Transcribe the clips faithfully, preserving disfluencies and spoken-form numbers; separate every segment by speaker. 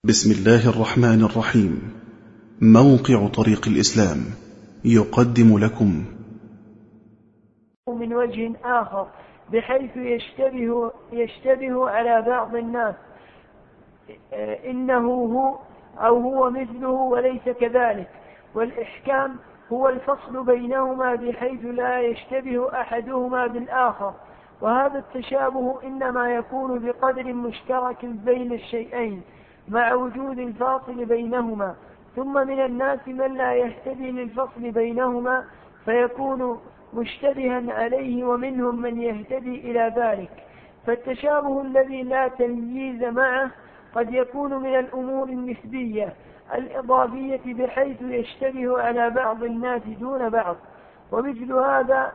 Speaker 1: بسم الله الرحمن الرحيم. موقع طريق الإسلام يقدم لكم
Speaker 2: من وجه آخر بحيث يشتبه, يشتبه على بعض الناس إنه هو أو هو مثله وليس كذلك، والإحكام هو الفصل بينهما بحيث لا يشتبه أحدهما بالآخر، وهذا التشابه إنما يكون بقدر مشترك بين الشيئين مع وجود الفاصل بينهما. ثم من الناس من لا يهتدي للفصل بينهما فيكون مشتبها عليه، ومنهم من يهتدي إلى ذلك. فالتشابه الذي لا تمييز معه قد يكون من الأمور النسبية الإضافية بحيث يشتبه على بعض الناس دون بعض، ومثل هذا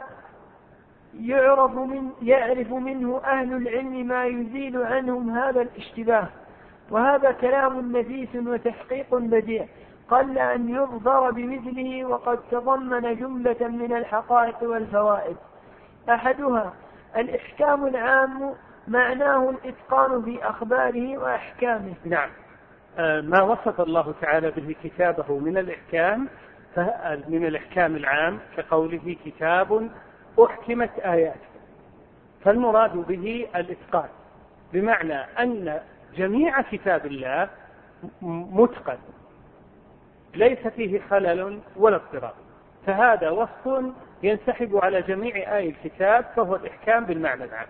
Speaker 2: يعرف, من يعرف منه أهل العلم ما يزيل عنهم هذا الاشتباه. وهذا كلام نفيس وتحقيق بديع قل أن يظفر بمثله، وقد تضمن جملة من الحقائق والفوائد. أحدها الإحكام العام، معناه الإتقان في أخباره وأحكامه.
Speaker 3: نعم، ما وصف الله تعالى به كتابه من الإحكام من الإحكام العام كقوله كتاب أحكمت آياته، فالمراد به الإتقان، بمعنى أن جميع كتاب الله متقن ليس فيه خلل ولا اضطراب، فهذا وصف ينسحب على جميع آي الكتاب، فهو الإحكام بالمعنى العام.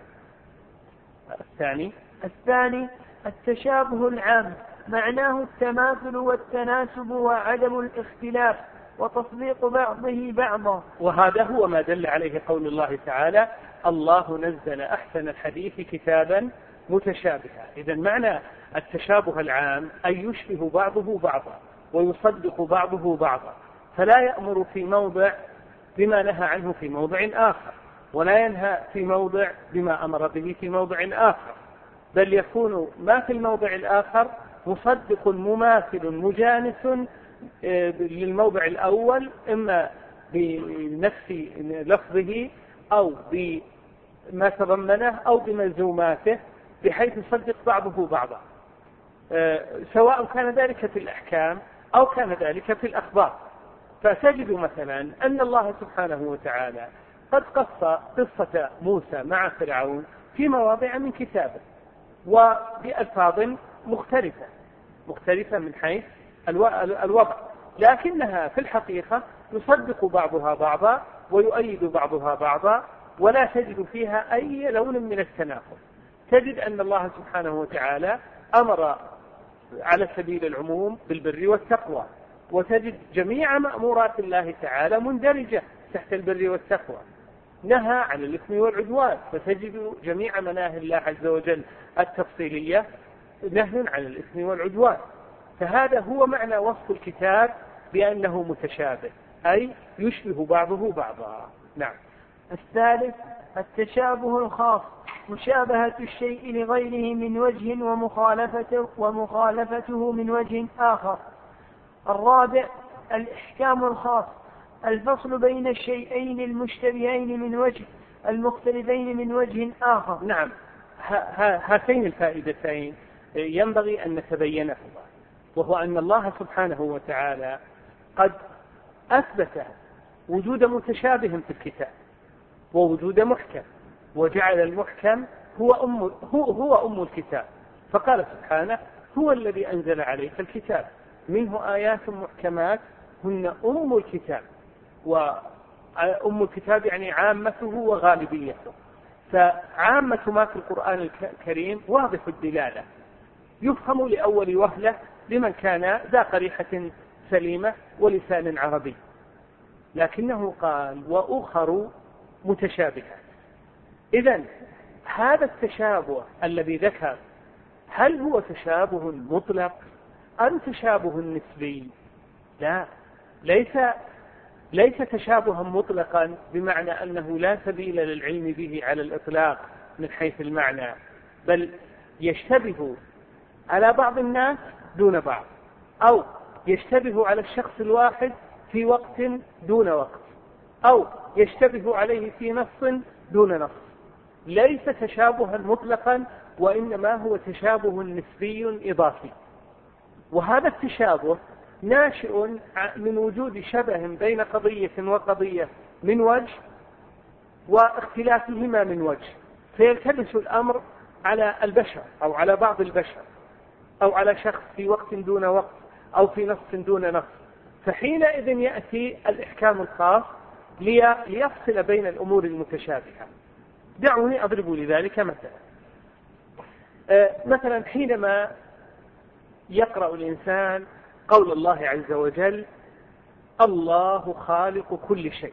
Speaker 3: الثاني
Speaker 2: الثاني التشابه العام، معناه التماثل والتناسب وعدم الاختلاف وتصديق بعضه بعضا،
Speaker 3: وهذا هو ما دل عليه قول الله تعالى الله نزل أحسن الحديث كتابا متشابها. إذن معنى التشابه العام أن يشبه بعضه بعضا ويصدق بعضه بعضا، فلا يأمر في موضع بما نهى عنه في موضع آخر، ولا ينهى في موضع بما أمر به في موضع آخر، بل يكون ما في الموضع الآخر مصدق مماثل مجانس للموضع الأول، إما بنفس لفظه أو بما تضمنه أو بملزوماته، بحيث يصدق بعضه بعضا، سواء كان ذلك في الأحكام أو كان ذلك في الأخبار. فتجد مثلا أن الله سبحانه وتعالى قد قص قصة موسى مع فرعون في مواضع من كتابه وبألفاظ مختلفة مختلفة من حيث الوضع، لكنها في الحقيقة يصدق بعضها بعضا ويؤيد بعضها بعضا، ولا تجد فيها أي لون من التناقض. تجد أن الله سبحانه وتعالى أمر على سبيل العموم بالبر والتقوى، وتجد جميع مأمورات الله تعالى مندرجة تحت البر والتقوى. نهى عن الإثم والعدوان، فتجد جميع مناهي الله عز وجل التفصيلية نهي عن الإثم والعدوان. فهذا هو معنى وصف الكتاب بأنه متشابه، أي يشبه بعضه بعضا. نعم.
Speaker 2: الثالث التشابه الخاص، مشابهة الشيء لغيره من وجه ومخالفته, ومخالفته من وجه آخر. الرابع الإحكام الخاص، الفصل بين الشيئين المشتبهين من وجه المختلفين من وجه آخر.
Speaker 3: نعم، هاتين الفائدتين ينبغي أن نتبينهما، وهو أن الله سبحانه وتعالى قد أثبت وجود متشابه في الكتاب ووجود محكم، وجعل المحكم هو أم, هو, هو أم الكتاب، فقال سبحانه هو الذي أنزل عليك الكتاب منه آيات محكمات هن أم الكتاب، وأم الكتاب يعني عامته وغالبيته. فعامة ما في القرآن الكريم واضح الدلالة، يفهم لأول وهلة لمن كان ذا قريحة سليمة ولسان عربي، لكنه قال وأخر متشابهات. إذن هذا التشابه الذي ذكر هل هو تشابه مطلق أم تشابه نسبي؟ لا، ليس ليس تشابها مطلقا بمعنى أنه لا سبيل للعلم به على الإطلاق من حيث المعنى، بل يشتبه على بعض الناس دون بعض، أو يشتبه على الشخص الواحد في وقت دون وقت، أو يشتبه عليه في نص دون نص. ليس تشابها مطلقا، وإنما هو تشابه نسبي إضافي. وهذا التشابه ناشئ من وجود شبه بين قضية وقضية من وجه واختلافهما من وجه، فيلتبس الأمر على البشر أو على بعض البشر أو على شخص في وقت دون وقت أو في نص دون نص، فحينئذ يأتي الإحكام الخاص ليفصل بين الأمور المتشابهة. دعوني أضرب لذلك مثلا. مثلا حينما يقرأ الإنسان قول الله عز وجل الله خالق كل شيء،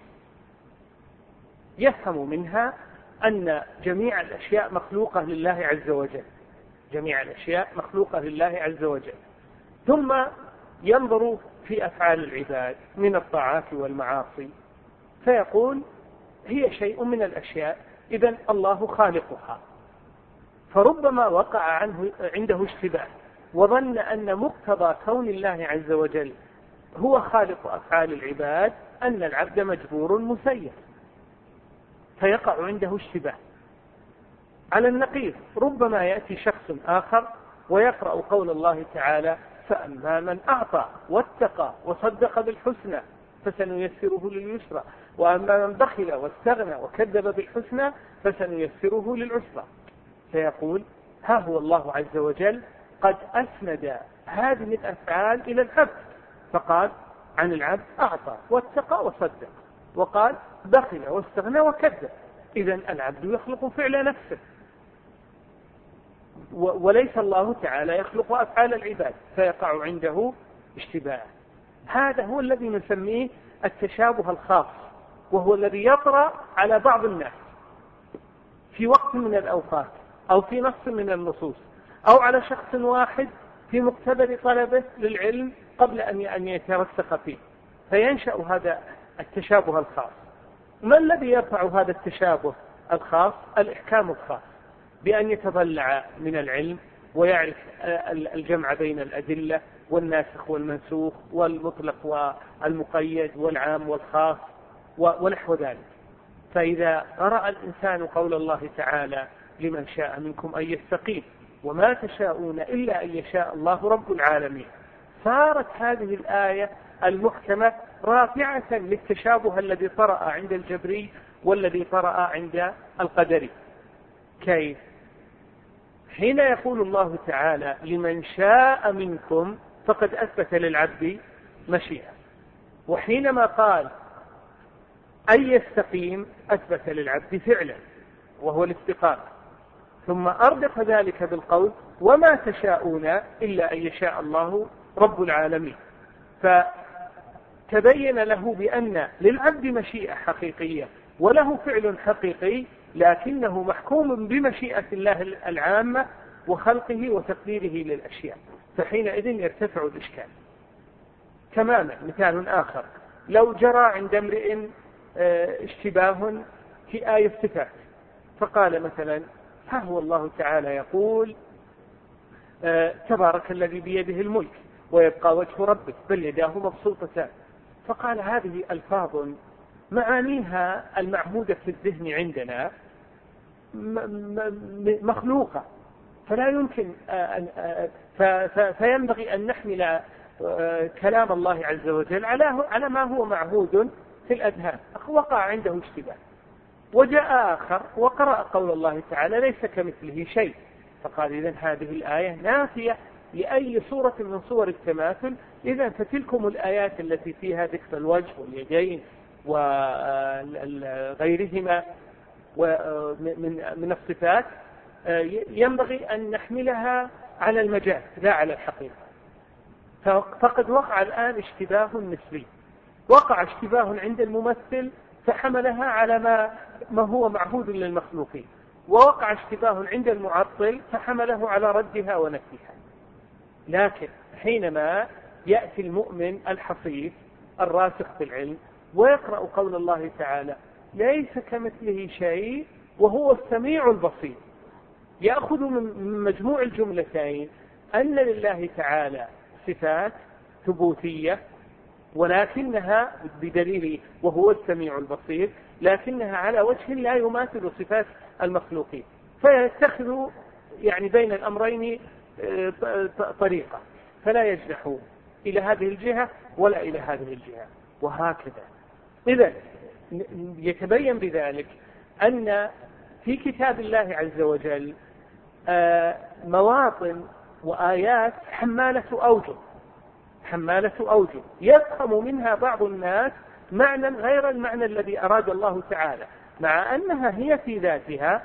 Speaker 3: يفهم منها أن جميع الأشياء مخلوقة لله عز وجل، جميع الأشياء مخلوقة لله عز وجل، ثم ينظر في أفعال العباد من الطاعات والمعاصي فيقول هي شيء من الأشياء، إذن الله خالقها. فربما وقع عنه عنده اشتباه وظن أن مقتضى كون الله عز وجل هو خالق أفعال العباد أن العبد مجبور مسير، فيقع عنده اشتباه. على النقيض ربما يأتي شخص آخر ويقرأ قول الله تعالى فأما من أعطى واتقى وصدق بالحسنى فسنيسره لليسرى وأما من بخل واستغنى وكذب بالحسنى فسنيسره للعسرى، فيقول ها هو الله عز وجل قد أسند هذه الأفعال إلى العبد، فقال عن العبد أعطى واتقى وصدق، وقال بخل واستغنى وكذب، إذن العبد يخلق فعل نفسه وليس الله تعالى يخلق أفعال العباد، فيقع عنده اشتباه. هذا هو الذي نسميه التشابه الخاص، وهو الذي يطرأ على بعض الناس في وقت من الأوقات أو في نص من النصوص أو على شخص واحد في مقتبل طلبه للعلم قبل أن يترسخ فيه، فينشأ هذا التشابه الخاص. ما الذي يرفع هذا التشابه الخاص؟ الإحكام الخاص، بأن يتضلع من العلم ويعرف الجمع بين الأدلة والناسخ والمنسوخ والمطلق والمقيد والعام والخاص ونحو ذلك. فإذا قرأ الإنسان قول الله تعالى لمن شاء منكم أن يستقيم وما تشاءون إلا أن يشاء الله رب العالمين، صارت هذه الآية المحكمة رافعة للتشابه الذي طرأ عند الجبري والذي طرأ عند القدري. كيف؟ حين يقول الله تعالى لمن شاء منكم فقد أثبت للعبد مشيئة، وحينما قال أن يستقيم أثبت للعبد فعلا وهو الاستقامة، ثم أردف ذلك بالقول وما تشاءون إلا أن يشاء الله رب العالمين، فتبين له بأن للعبد مشيئة حقيقية وله فعل حقيقي، لكنه محكوم بمشيئة الله العامة وخلقه وتقديره للأشياء، فحينئذ يرتفع الإشكال. تماما مثال آخر، لو جرى عند امرئ اشتباه في آية الصفات فقال مثلا ها هو الله تعالى يقول تبارك الذي بيده الملك ويبقى وجه ربك بل يداه مبسوطتان، فقال هذه ألفاظ معانيها المعهودة في الذهن عندنا مخلوقة، فلا يمكن فينبغي أن نحمل كلام الله عز وجل على ما هو معهود في الأذهان. وقع عنده اشتباه، وجاء آخر وقرأ قول الله تعالى ليس كمثله شيء، فقال إذن هذه الآية نافية لأي صورة من صور التماثل، إذن فتلكم الآيات التي فيها ذكر الوجه واليدين وغيرهما من الصفات ينبغي أن نحملها على المجاز لا على الحقيقة. فقد وقع الآن اشتباه نسبي، وقع اشتباه عند الممثل فحملها على ما, ما هو معهود للمخلوقين، ووقع اشتباه عند المعطل فحمله على ردها ونفيها. لكن حينما يأتي المؤمن الحصيف الراسخ في العلم ويقرأ قول الله تعالى ليس كمثله شيء وهو السميع البصير، يأخذ من مجموع الجملتين أن لله تعالى صفات ثبوتية ولكنها بدليل وهو السميع البصير، لكنها على وجه لا يماثل صفات المخلوقين، فيتخذ يعني بين الأمرين طريقة. فلا يجنحون إلى هذه الجهة ولا إلى هذه الجهة، وهكذا. إذن يتبين بذلك أن في كتاب الله عز وجل مواطن وآيات حمالة أوجه حمالة أوجه يفهم منها بعض الناس معنى غير المعنى الذي أراد الله تعالى، مع أنها هي في ذاتها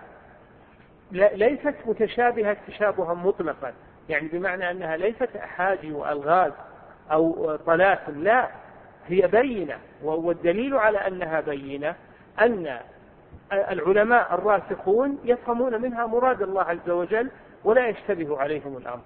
Speaker 3: ليست متشابهة تشابها مطلقا، يعني بمعنى أنها ليست أحاجي وألغاز أو طلاسم، لا، هي بينة. والدليل على أنها بينة أن العلماء الراسخون يفهمون منها مراد الله عز وجل ولا يشتبه عليهم الأمر.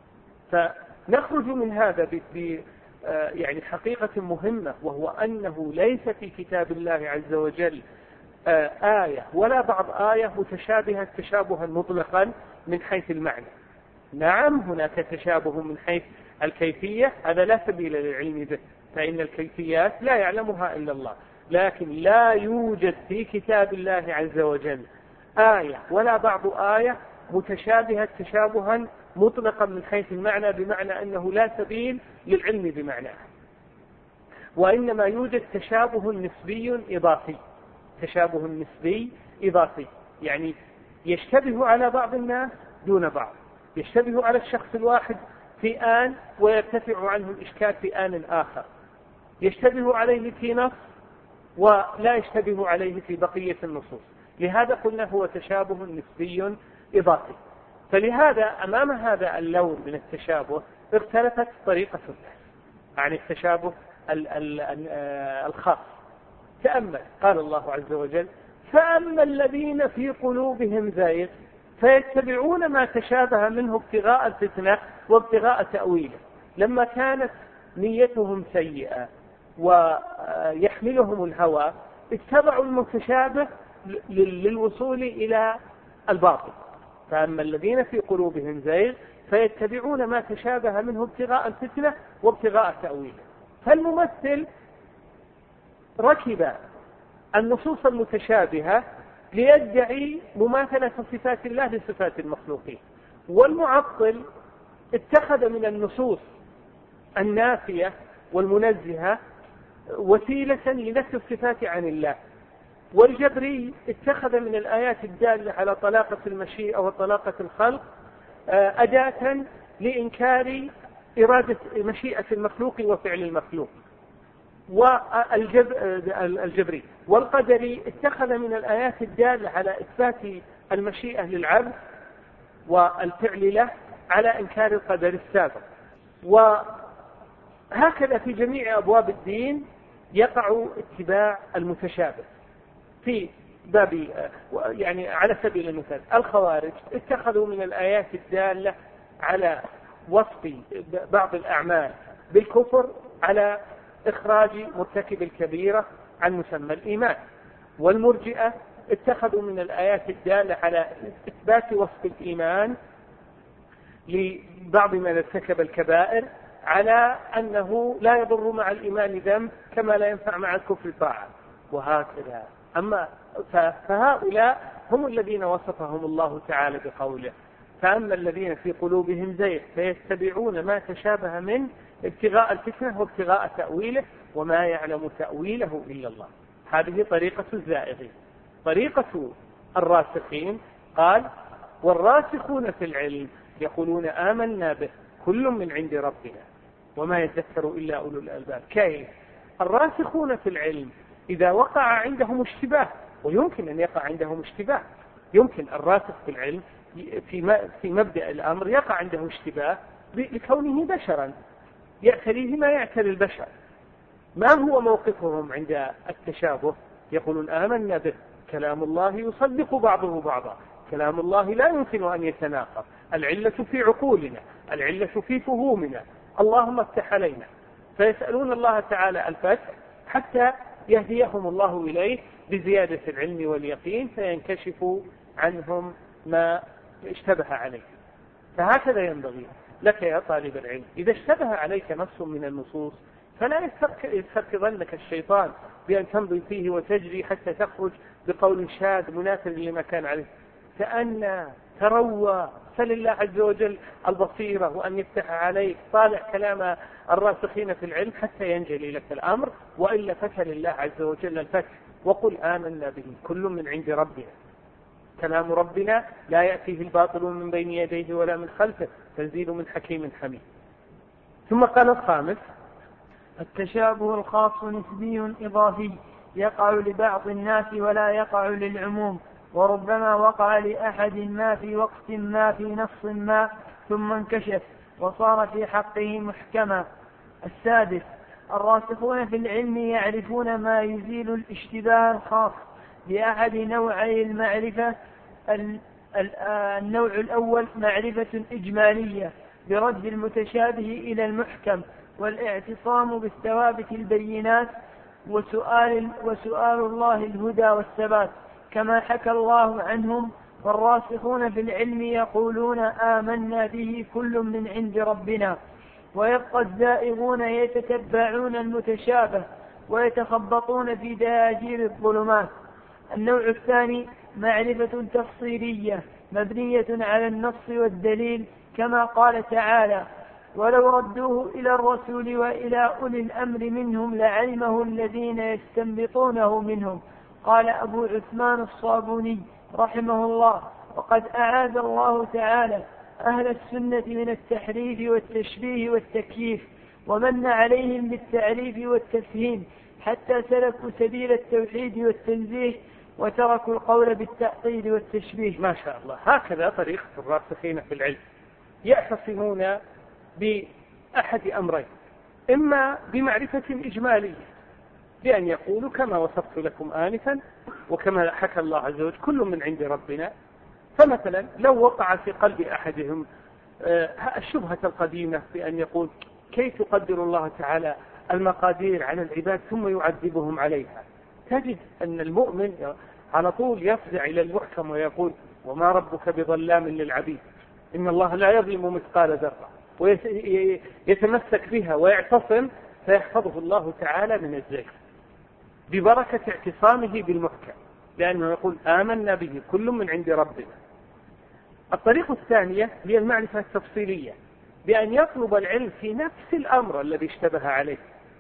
Speaker 3: فنخرج من هذا ب يعني حقيقة مهمة، وهو أنه ليس في كتاب الله عز وجل آية ولا بعض آية متشابهة تشابها مطلقا من حيث المعنى. نعم هناك تشابه من حيث الكيفية، هذا لا سبيل للعلم به، فإن الكيفيات لا يعلمها إلا الله، لكن لا يوجد في كتاب الله عز وجل آية ولا بعض آية متشابهة تشابها مطلقا من حيث المعنى، بمعنى أنه لا سبيل للعلم بمعناه، وإنما يوجد تشابه نسبي إضافي تشابه نسبي إضافي يعني يشتبه على بعض الناس دون بعض، يشتبه على الشخص الواحد في آن ويرتفع عنه الإشكال في آن آخر، يشتبه عليه في نص ولا يشتبه عليه في بقية النصوص. لهذا قلنا هو تشابه نسبي إضافي. فلهذا أمام هذا اللون من التشابه اختلفت طريقة البحث عن التشابه الخاص. تأمل قال الله عز وجل: فأما الذين في قلوبهم زيغ فيتبعون ما تشابه منه ابتغاء الفتنة وابتغاء تأويله. لما كانت نيتهم سيئة ويحملهم الهوى اتبعوا المتشابه للوصول إلى الباطل. فأما الذين في قلوبهم زيغ فيتبعون ما تشابه منه ابتغاء الفتنة وابتغاء تأويله. فالممثل ركب النصوص المتشابهة ليدعي مماثلة صفات الله لصفات المخلوقين، والمعطل اتخذ من النصوص النافية والمنزهة وسيلة لنفي الصفات عن الله، والجبري اتخذ من الآيات الدالة على طلاقة المشيئة وطلاقة الخلق أداة لإنكار إرادة مشيئة المخلوق وفعل المخلوق. والجبري والقدري اتخذ من الآيات الدالة على إثبات المشيئة للعبد والفعل له على إنكار القدر السابق. وهكذا في جميع أبواب الدين يقع اتباع المتشابه. في باب يعني على سبيل المثال الخوارج اتخذوا من الآيات الدالة على وصف بعض الأعمال بالكفر على إخراج مرتكب الكبيرة عن مسمى الإيمان، والمرجئة اتخذوا من الآيات الدالة على إثبات وصف الإيمان لبعض من ارتكب الكبائر على أنه لا يضر مع الإيمان ذنب كما لا ينفع مع الكفر طاعة، وهكذا. أما فهؤلاء هم الذين وصفهم الله تعالى بقوله: فأما الذين في قلوبهم زيغ فيتبعون ما تشابه منه ابتغاء الفتنة وابتغاء تأويله وما يعلم تأويله إلا الله. هذه طريقة الزائغين. طريقة الراسخين قال: والراسخون في العلم يقولون آمنا به كل من عند ربنا وما يذكر إلا أولو الألباب. كيف؟ الراسخون في العلم إذا وقع عندهم اشتباه، ويمكن أن يقع عندهم اشتباه، يمكن الراسخ في العلم في في مبدأ الأمر يقع عنده اشتباه لكونه بشرا يعتريه ما يعتري البشر. ما هو موقفهم عند التشابه؟ يقولون آمنا به، كلام الله يصدق بعضه بعضا، كلام الله لا يمكن أن يتناقض، العلة في عقولنا، العلة في فهومنا، اللهم افتح علينا. فيسألون الله تعالى الفتح حتى يهديهم الله إليه بزيادة العلم واليقين فينكشف عنهم ما اشتبه عليه. فهكذا ينبغي لك يا طالب العلم، إذا اشتبه عليك نص من النصوص فلا يستركضنك الشيطان بأن تمضي فيه وتجري حتى تخرج بقول شاذ منافر لما كان عليه. تأنى، تروى، فلله عز وجل البصيرة وأن يفتح عليك، طالع كلام الراسخين في العلم حتى ينجلي لك الأمر، وإلا فلله عز وجل الفتح. وقل آمنا به كل من عند ربنا، كلام ربنا لا يأتيه الباطل من بين يديه ولا من خلفه، تنزيل من حكيم حميد. ثم قال الخامس:
Speaker 2: التشابه الخاص نسبي إضافي يقع لبعض الناس ولا يقع للعموم، وربما وقع لأحد ما في وقت ما في نص ما ثم انكشف وصار في حقه محكما. السادس: الراسخون في العلم يعرفون ما يزيل الاشتباه الخاص بأحد نوعي المعرفة. النوع الأول معرفة إجمالية برد المتشابه إلى المحكم، والاعتصام بالثوابت البينات، وسؤال, وسؤال الله الهدى والثبات كما حكى الله عنهم. والراسخون في العلم يقولون آمنا به كل من عند ربنا. ويبقى الزائغون يتتبعون المتشابه ويتخبطون في دياجير الظلمات. النوع الثاني معرفة تفصيلية مبنية على النص والدليل كما قال تعالى: ولو ردوه إلى الرسول وإلى أولي الأمر منهم لعلمه الذين يستنبطونه منهم. قال أبو عثمان الصابوني رحمه الله: وقد أعاذ الله تعالى أهل السنة من التحريف والتشبيه والتكييف، ومن عليهم بالتعريف والتفهيم حتى سلكوا سبيل التوحيد والتنزيه وتركوا القول بالتعطيل والتشبيه.
Speaker 3: ما شاء الله، هكذا طريقة الراسخين في العلم، يعتصمون بأحد أمرين: إما بمعرفة إجمالية بأن يقولوا كما وصفت لكم آنفا وكما حكى الله عز وجل كل من عند ربنا. فمثلا لو وقع في قلب أحدهم الشبهة القديمة بأن يقول: كيف يقدر الله تعالى المقادير على العباد ثم يعذبهم عليها؟ تجد أن المؤمن على طول يفزع إلى المحكم ويقول: وما ربك بظلام للعبيد، إن الله لا يظلم مثقال ذرة، ويتمسك بها ويعتصم فيحفظه الله تعالى من الزيغ ببركة اعتصامه بالمحكم، لأنه يقول آمنا به كل من عند ربنا. الطريقة الثانية هي المعرفة التفصيلية بأن يطلب العلم في نفس الأمر الذي اشتبه عليه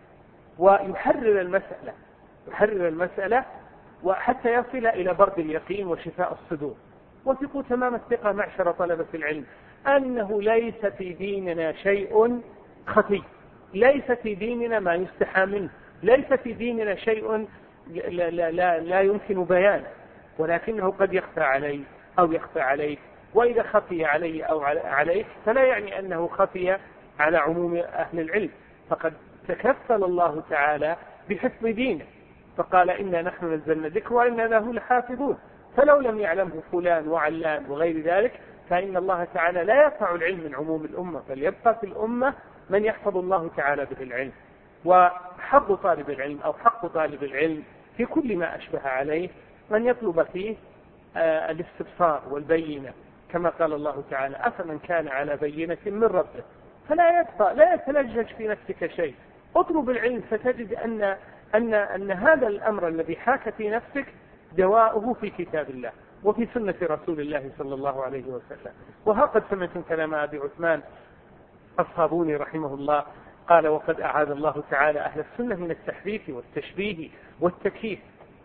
Speaker 3: ويحرر المسألة يحرر المسألة وحتى يصل إلى برد اليقين وشفاء الصدور. وثقوا تمام الثقة معشر طلبة العلم أنه ليس في ديننا شيء خفي، ليس في ديننا ما يستحى منه، ليس في ديننا شيء لا, لا, لا, لا يمكن بيانه، ولكنه قد يخفى علي أو يخفى عليك. وإذا خفي علي أو عليك فلا يعني أنه خفي على عموم أهل العلم، فقد تكفل الله تعالى بحفظ دينه، فقال: إنا نحن نزلنا الذكر وإنا له لحافظون. فلو لم يعلمه فلان وعلان وغير ذلك فإن الله تعالى لا يرفع العلم من عموم الأمة، بل يبقى في الأمة من يحفظ الله تعالى به العلم. وحظ طالب العلم أو حق طالب العلم في كل ما أشبه عليه من يطلب فيه آه الاستبصار والبينة، كما قال الله تعالى: أفمن كان على بينة من ربه فلا يبقى لا يتلجج في نفسك شيء. اطلب العلم فتجد أن, أن, أن هذا الأمر الذي حاك في نفسك دواؤه في كتاب الله وفي سنة رسول الله صلى الله عليه وسلم. وها قد سمعتم كلام أبي عثمان الصابوني رحمه الله قال: وقد أعاذ الله تعالى أهل السنة من التحريف والتشبيه والتكييف.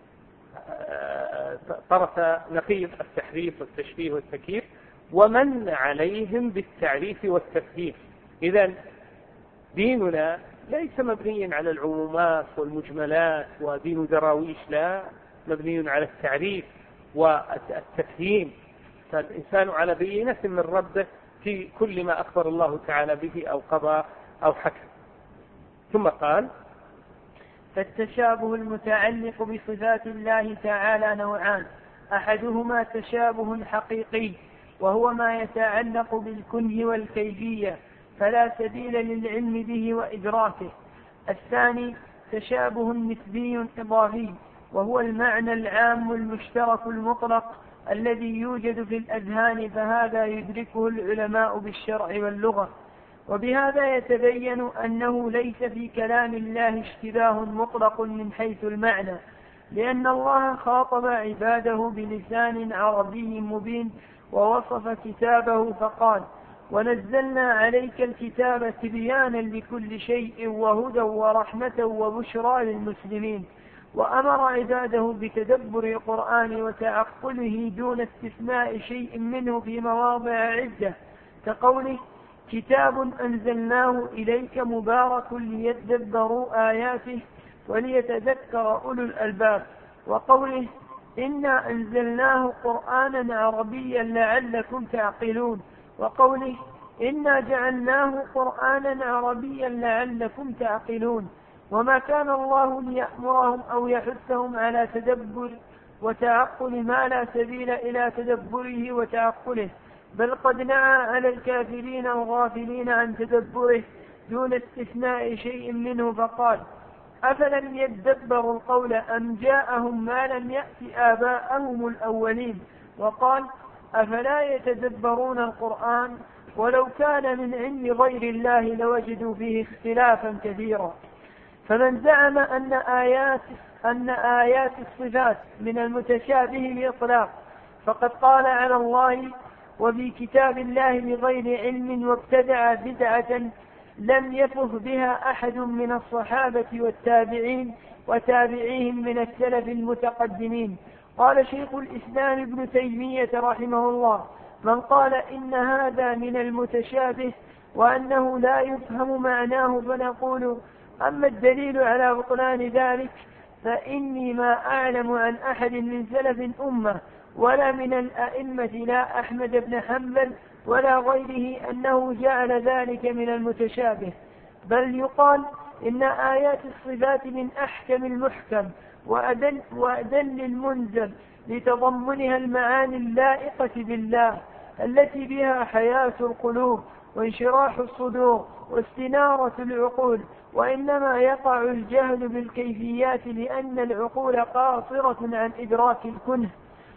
Speaker 3: طرف نقيض التحريف والتشبيه والتكييف، ومن عليهم بالتعريف والتفهيم. إذن ديننا ليس مبنيا على العمومات والمجملات ودين دراويش، لا، مبني على التعريف والتفهيم، فالإنسان على بينة من ربه في كل ما أخبر الله تعالى به أو قضى أو حكم. ثم قال:
Speaker 2: فالتشابه المتعلق بصفات الله تعالى نوعان: أحدهما تشابه حقيقي وهو ما يتعلق بالكنه والكيفية فلا سبيل للعلم به وإدراكه. الثاني تشابه نسبي إضافي وهو المعنى العام المشترك المطلق الذي يوجد في الأذهان، فهذا يدركه العلماء بالشرع واللغة. وبهذا يتبين أنه ليس في كلام الله اشتباه مطلق من حيث المعنى، لأن الله خاطب عباده بلسان عربي مبين ووصف كتابه فقال: ونزلنا عليك الكتاب تبيانا لكل شيء وهدى ورحمة وبشرى للمسلمين، وأمر عباده بتدبر القرآن وتعقله دون استثناء شيء منه في مواضع عدة، كقوله: كتاب أنزلناه إليك مبارك ليدبروا آياته وليتذكر أولو الألباب، وقوله: إنا أنزلناه قرآنا عربيا لعلكم تعقلون، وقوله: إنا جعلناه قرآنا عربيا لعلكم تعقلون. وما كان الله ليأمرهم أو يحثهم على تدبر وتعقل ما لا سبيل إلى تدبره وتعقله، بل قد نعى على الكافرين الغافلين عن تدبره دون استثناء شيء منه، فقال: أفلم يدبروا القول أم جاءهم ما لم يأت آباءهم الأولين، وقال: أفلا يتدبرون القرآن ولو كان من عند غير الله لوجدوا فيه اختلافا كثيرا. فمن زعم أن آيات, أن آيات الصفات من المتشابه بإطلاق فقد قال على الله وفي كتاب الله بغير علم وابتدع بدعة لم يفه بها أحد من الصحابة والتابعين وتابعيهم من السلف المتقدمين. قال شيخ الإسلام ابن تيمية رحمه الله: من قال إن هذا من المتشابه وأنه لا يفهم معناه فنقول: أما الدليل على بطلان ذلك فإني ما أعلم عن أحد من سلف أمة ولا من الأئمة لا أحمد بن حنبل ولا غيره أنه جعل ذلك من المتشابه، بل يقال إن آيات الصفات من أحكم المحكم وأدل, وأدل المنزل لتضمنها المعاني اللائقة بالله التي بها حياة القلوب وانشراح الصدور واستنارة العقول، وإنما يقع الجهل بالكيفيات لأن العقول قاصرة عن إدراك الكنه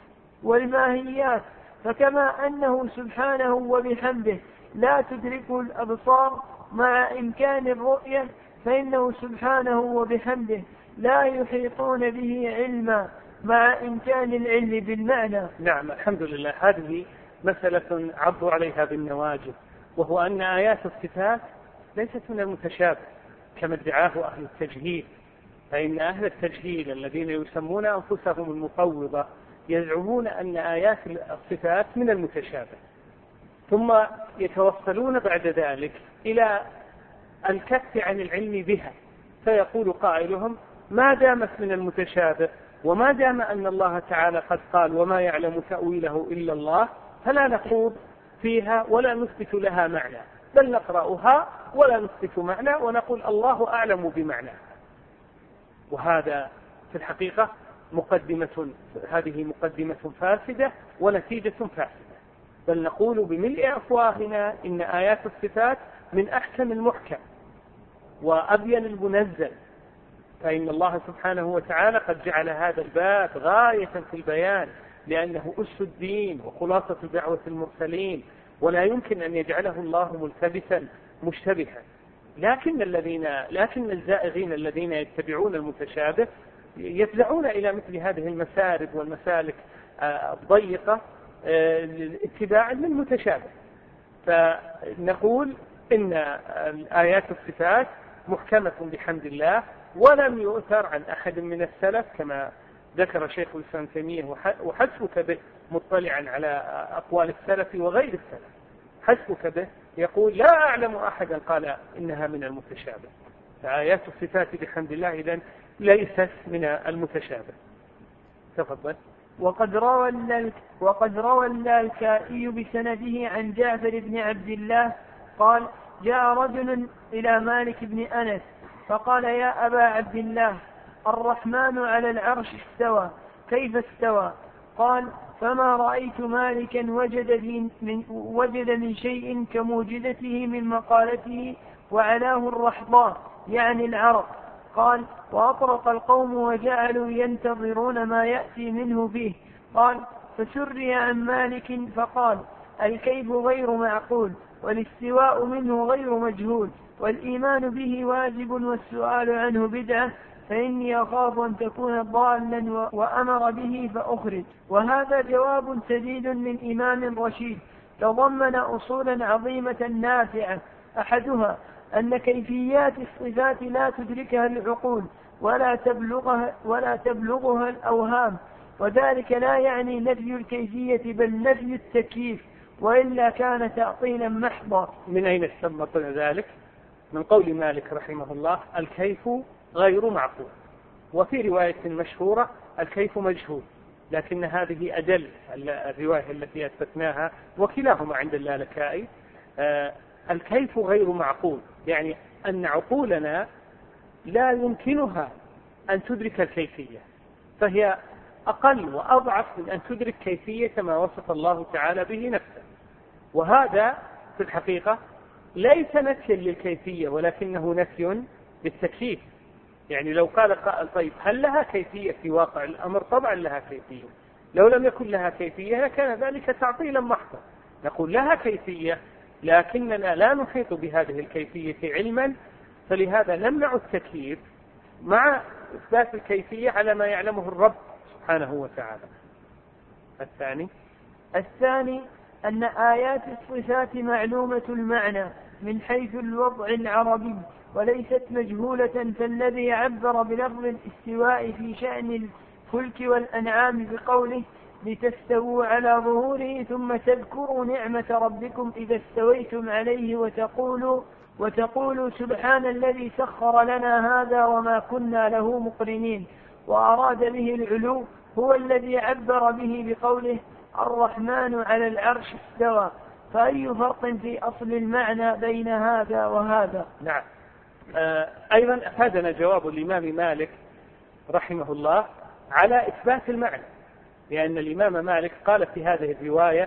Speaker 2: والماهيات، فكما أنه سبحانه وبحمده لا تدركه الأبصار مع إمكان الرؤية، فإنه سبحانه وبحمده لا يحيطون به علما مع إمكان العلم بالمعنى.
Speaker 3: نعم، الحمد لله. هذه مسألة عضوا عليها بالنواجذ، وهو أن آيات الصفات ليست من المتشابه كما ادعاه أهل التجهيل، فإن أهل التجهيل الذين يسمون أنفسهم المفوضة يزعمون أن آيات الصفات من المتشابه، ثم يتوصلون بعد ذلك إلى الكف عن العلم بها، فيقول قائلهم: ما دامت من المتشابه وما دام أن الله تعالى قد قال وما يعلم تأويله إلا الله، فلا نخوض فيها ولا نثبت لها معنى، بل نقرأها ولا نثبت معنى ونقول الله أعلم بمعنى. وهذا في الحقيقة مقدمة هذه مقدمة فاسدة ونتيجة فاسدة، بل نقول بملء أفواهنا إن آيات الصفات من أحكم المحكم وأبين المنزل، فإن الله سبحانه وتعالى قد جعل هذا الباب غاية في البيان، لأنه أس الدين وخلاصة دعوة المرسلين، ولا يمكن أن يجعله الله ملتبسا مشتبها. لكن الذين لكن الزائغين الذين يتبعون المتشابه يفزعون إلى مثل هذه المسارب والمسالك الضيقة اتباعا للمتشابه. فنقول إن آيات الصفات محكمة بحمد الله، ولم يؤثر عن أحد من السلف كما ذكر شيخ الإسلام ابن تيمية، وحسبك به مطلعا على أقوال السلف وغير السلف، حسبك به يقول: لا أعلم أحدا قال إنها من المتشابه. فآيات الصفات بحمد الله إذن ليست من المتشابه. تفضل.
Speaker 2: وقد روى وقد روى اللالكائي بسنده عن جعفر بن عبد الله قال: جاء رجل إلى مالك بن أنس فقال: يا أبا عبد الله، الرحمن على العرش استوى، كيف استوى؟ قال: فما رأيت مالكا وجد من, وجد من شيء كموجدته من مقالته وعلاه الرحضاء يعني العرق. قال: وأطرق القوم وجعلوا ينتظرون ما يأتي منه فيه. قال: فسري عن مالك فقال: الكيف غير معقول، والاستواء منه غير مجهول، والإيمان به واجب والسؤال عنه بدعة، فإني أخاف أن تكون ضالا وأمر به فأخرج. وهذا جواب سديد من إمام رشيد تضمن أصولا عظيمة نافعة. أحدها أن كيفيات الصفات لا تدركها العقول ولا تبلغها, ولا تبلغها الأوهام، وذلك لا يعني نفي الكيفية بل نفي التكييف، وإلا كان تعطيلا محضا.
Speaker 3: من أين استنبط ذلك؟ من قول مالك رحمه الله: الكيف غير معقول. وفي رواية مشهورة: الكيف مجهول. لكن هذه أدل الرواية التي أثبتناها، وكلاهما عند اللالكائي. آه الكيف غير معقول، يعني أن عقولنا لا يمكنها أن تدرك الكيفية، فهي أقل وأضعف من أن تدرك كيفية ما وصف الله تعالى به نفسه. وهذا في الحقيقة ليس نفيا للكيفية، ولكنه نفي للتكييف. يعني لو قال قائل: طيب هل لها كيفية في واقع الأمر؟ طبعا لها كيفية. لو لم يكن لها كيفية لكان ذلك تعطيلا محضا. نقول لها كيفية، لكننا لا نحيط بهذه الكيفية علما، فلهذا نمنع التكييف مع إثبات الكيفية على ما يعلمه الرب سبحانه وتعالى. الثاني
Speaker 2: الثاني أن آيات الصفات معلومة المعنى من حيث الوضع العربي وليست مجهولة، فالذي عبر بلفظ الاستواء في شأن الفلك والأنعام بقوله: لتستووا على ظهوره ثم تذكروا نعمة ربكم إذا استويتم عليه وتقولوا وتقولوا سبحان الذي سخر لنا هذا وما كنا له مقرنين، وأراد به العلو، هو الذي عبر به بقوله: الرحمن على العرش استوى. فأي فرق في أصل المعنى بين هذا وهذا؟
Speaker 3: نعم. آه أيضا أفادنا جواب الإمام مالك رحمه الله على إثبات المعنى، لأن الإمام مالك قال في هذه الرواية: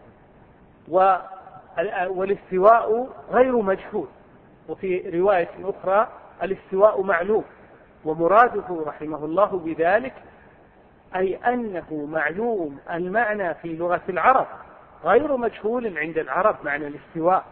Speaker 3: والاستواء غير مجهول. وفي رواية أخرى: الاستواء معلوم. ومراده رحمه الله بذلك أي أنه معلوم المعنى في لغة العرب، غير مجهول عند العرب معنى الاستواء،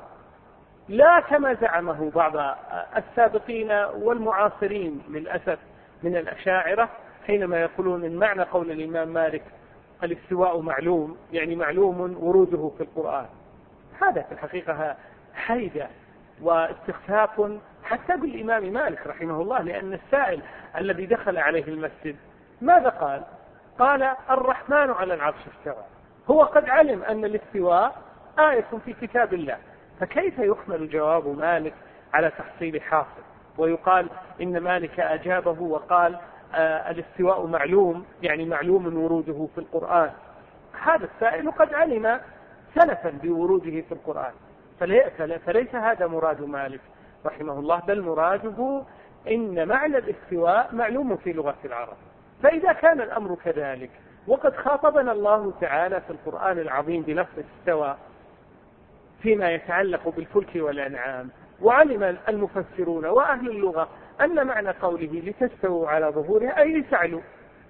Speaker 3: لا كما زعمه بعض السابقين والمعاصرين للأسف من الأشاعرة حينما يقولون إن معنى قول الإمام مالك الاستواء معلوم يعني معلوم وروده في القرآن. هذا في الحقيقة حيدة واستخفاف حتى بالإمام مالك رحمه الله، لأن السائل الذي دخل عليه المسجد ماذا قال؟ قال: الرحمن على العرش استوى. هو قد علم أن الاستواء آية في كتاب الله، فكيف يحمل جواب مالك على تحصيل حاصل ويقال إن مالك أجابه وقال آه الاستواء معلوم يعني معلوم وروده في القرآن؟ هذا السائل قد علم سلفا بوروده في القرآن، فليس هذا مراد مالك رحمه الله، بل مراده إن معنى الاستواء معلوم في لغة العرب. فإذا كان الأمر كذلك وقد خاطبنا الله تعالى في القرآن العظيم بلفظ استوى فيما يتعلق بالفلك والأنعام، وعلم المفسرون وأهل اللغة أن معنى قوله لتستووا على ظهوره أي لتعلوا،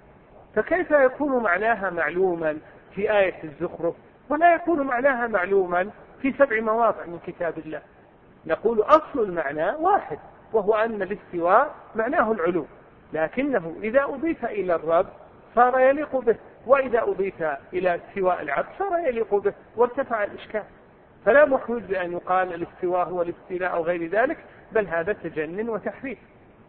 Speaker 3: فكيف يكون معناها معلوما في آية الزخرف ولا يكون معناها معلوما في سبع مواضع من كتاب الله؟ نقول أصل المعنى واحد، وهو أن الاستواء معناه العلو، لكنه إذا أضيف إلى الرب صار يليق به، وإذا أضيف إلى استواء العبد صار يليق به وارتفع الإشكال. فلا محوج بأن يقال الاستواء هو الاستيلاء أو غير ذلك، بل هذا تجنن وتحريف.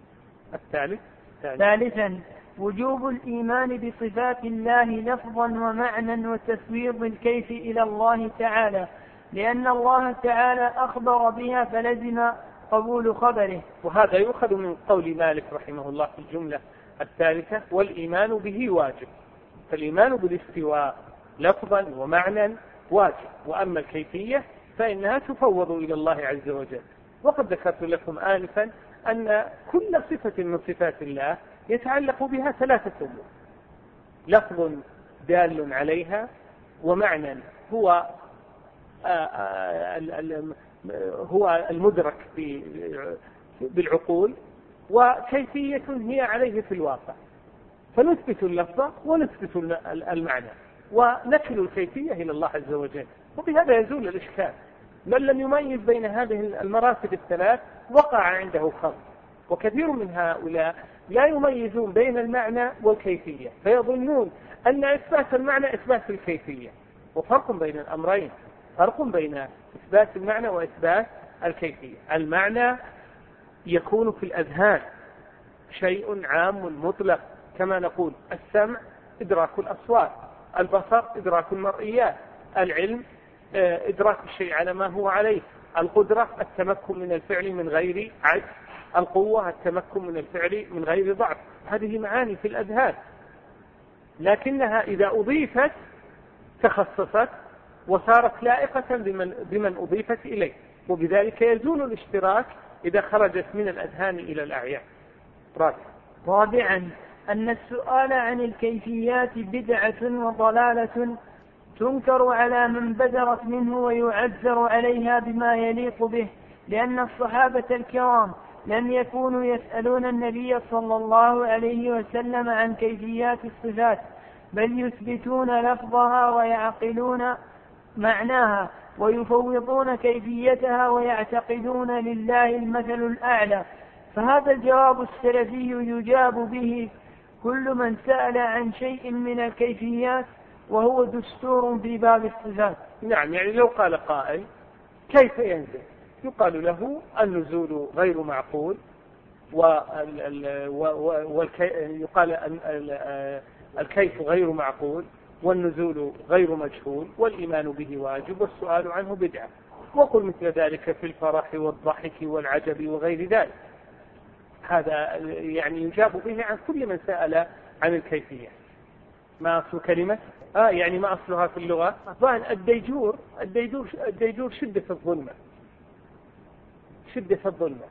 Speaker 3: الثالث
Speaker 2: ثالثا وجوب الإيمان بصفات الله لفظا ومعنى وتفويض الكيف إلى الله تعالى، لأن الله تعالى أخبر بها فلزم قبول خبره.
Speaker 3: وهذا يؤخذ من قول مالك رحمه الله في الجملة الثالثة: والإيمان به واجب. فالإيمان بالاستواء لفظا ومعنى واجب، وأما الكيفية فإنها تفوض إلى الله عز وجل. وقد ذكرت لكم آنفا أن كل صفة من صفات الله يتعلق بها ثلاثة أمور: لفظ دال عليها، ومعنى هو هو المدرك بالعقول، وكيفية هي عليه في الواقع. فنثبت اللفظ ونثبت المعنى ونكل الكيفية إلى الله عز وجل، وبهذا يزول الإشكال. من لم يميز بين هذه المراتب الثلاث وقع عنده خلط. وكثير من هؤلاء لا يميزون بين المعنى والكيفية، فيظنون أن إثبات المعنى إثبات الكيفية، وفرق بين الأمرين، فرق بين إثبات المعنى وإثبات الكيفية. المعنى يكون في الأذهان شيء عام مطلق، كما نقول السمع إدراك الأصوات، البصر إدراك المرئيات، العلم إدراك الشيء على ما هو عليه، القدرة التمكن من الفعل من غير عجز، القوة التمكن من الفعل من غير ضعف. هذه معاني في الأذهان، لكنها إذا أضيفت تخصصت وصارت لائقة بمن, بمن أضيفت إليه، وبذلك يزول الاشتراك إذا خرجت من الأذهان إلى الأعيان.
Speaker 2: رابعا أن السؤال عن الكيفيات بدعة وضلالة تنكر على من بدرت منه ويعذر عليها بما يليق به، لأن الصحابة الكرام لم يكونوا يسألون النبي صلى الله عليه وسلم عن كيفيات الصفات، بل يثبتون لفظها ويعقلون معناها ويفوضون كيفيتها ويعتقدون لله المثل الأعلى. فهذا الجواب السلفي يجاب به كل من سأل عن شيء من الكيفيات، وهو دستور في باب الصفات.
Speaker 3: نعم، يعني لو قال قائل كيف ينزل، يقال له النزول غير معقول، ويقال الكيف غير معقول، والنزول غير مجهول، والإيمان به واجب، والسؤال عنه بدعة. وقل مثل ذلك في الفرح والضحك والعجب وغير ذلك. هذا يعني يجاب به عن كل من سأل عن الكيفية. ما أصل كلمة؟ آه يعني ما أصلها في اللغة؟ طبعا الديجور الديجور الديجور شدة الظلمة، شدة الظلمة.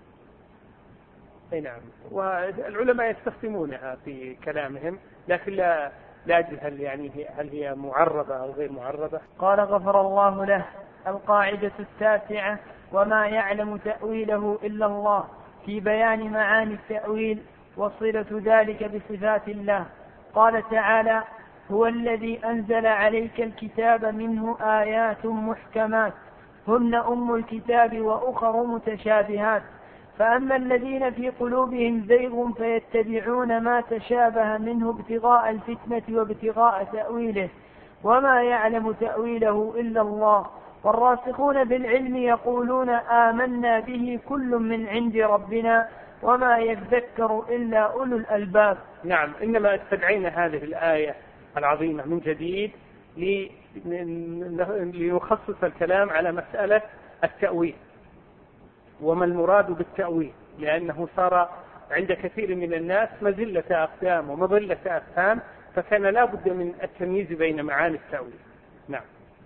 Speaker 3: أي نعم، والعلماء يستخدمونها في كلامهم، لكن لا لا أدري هل يعني هل هي معربة أو غير معربة.
Speaker 2: قال غفر الله له. القاعدة التاسعة: وما يعلم تأويله إلا الله، في بيان معاني التأويل وصلة ذلك بصفات الله. قال تعالى: هو الذي أنزل عليك الكتاب منه آيات محكمات هن أم الكتاب وأخر متشابهات، فأما الذين في قلوبهم زيغ فيتبعون ما تشابه منه ابتغاء الفتنة وابتغاء تأويله، وما يعلم تأويله إلا الله. والراسخون بالعلم يقولون آمنا به كل من عند ربنا وما يذكر إلا أولو الألباب.
Speaker 3: نعم، إنما استدعينا هذه الآية العظيمة من جديد ليخصص الكلام على مسألة التأويل وما المراد بالتأويل، لأنه صار عند كثير من الناس مزلة أقدام ومضلة أفهام، فكان لا بد من التمييز بين معاني التأويل. نعم.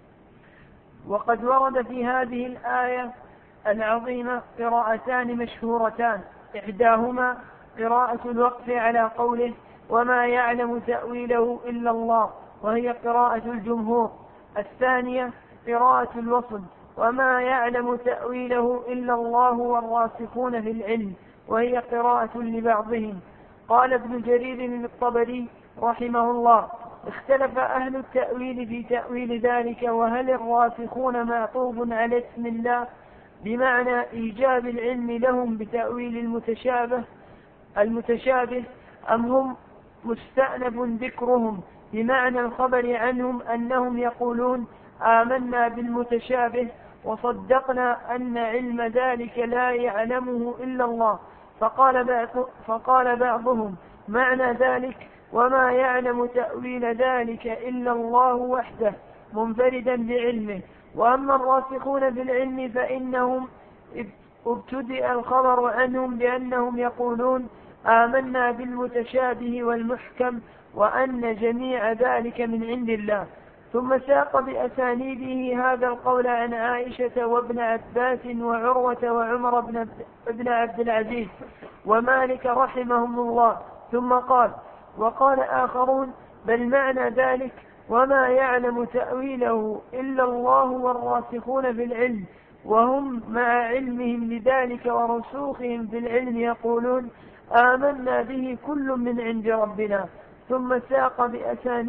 Speaker 2: وقد ورد في هذه الآية العظيمة قراءتان مشهورتان، إحداهما قراءة الوقف على قوله وما يعلم تأويله إلا الله، وهي قراءة الجمهور. الثانية قراءة الوصل وما يعلم تأويله إلا الله والراسخون في العلم، وهي قراءة لبعضهم. قال ابن جرير الطبري رحمه الله: اختلف أهل التأويل في تأويل ذلك، وهل الراسخون معطوف على اسم الله بمعنى إيجاب العلم لهم بتأويل المتشابه المتشابه أم هم مستأنف ذكرهم بمعنى الخبر عنهم أنهم يقولون آمنا بالمتشابه وصدقنا أن علم ذلك لا يعلمه إلا الله. فقال, بعض فقال بعضهم معنى ذلك وما يعلم تأويل ذلك إلا الله وحده منفردا بعلمه. وأما الراسخون بالعلم فإنهم ابتدأ الخبر عنهم بأنهم يقولون آمنا بالمتشابه والمحكم وأن جميع ذلك من عند الله. ثم ساق بأسانيده هذا القول عن عائشة وابن عباس وعروة وعمر بن عبد العزيز ومالك رحمهم الله. ثم قال: وقال آخرون بل معنى ذلك وما يعلم تأويله إلا الله والراسخون في العلم، وهم مع علمهم بذلك ورسوخهم في العلم يقولون آمنا به كل من عند ربنا. ثم ساق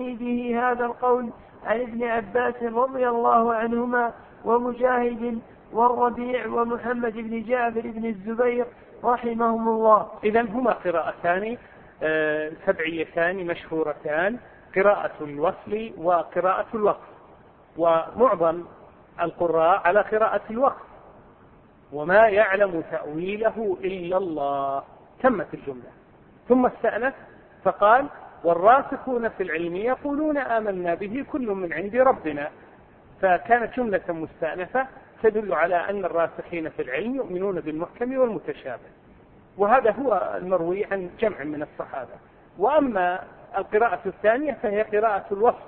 Speaker 2: بأسانيده هذا القول عن ابن عباس رضي الله عنهما ومجاهد والربيع ومحمد بن جعفر بن الزبير رحمهم الله.
Speaker 3: إذا هما قراءتان سبعيتان مشهورتان، قراءة الوصل وقراءة الوقف، ومعظم القراء على قراءة الوقف. وما يعلم تأويله إلا الله، تمت الجملة. ثم استأنف فقال والراسخون في العلم يقولون آمنا به كل من عند ربنا، فكانت جملة مستأنفة تدل على أن الراسخين في العلم يؤمنون بالمحكم والمتشابه، وهذا هو المروي عن جمع من الصحابة. وأما القراءة الثانية فهي قراءة الوصف،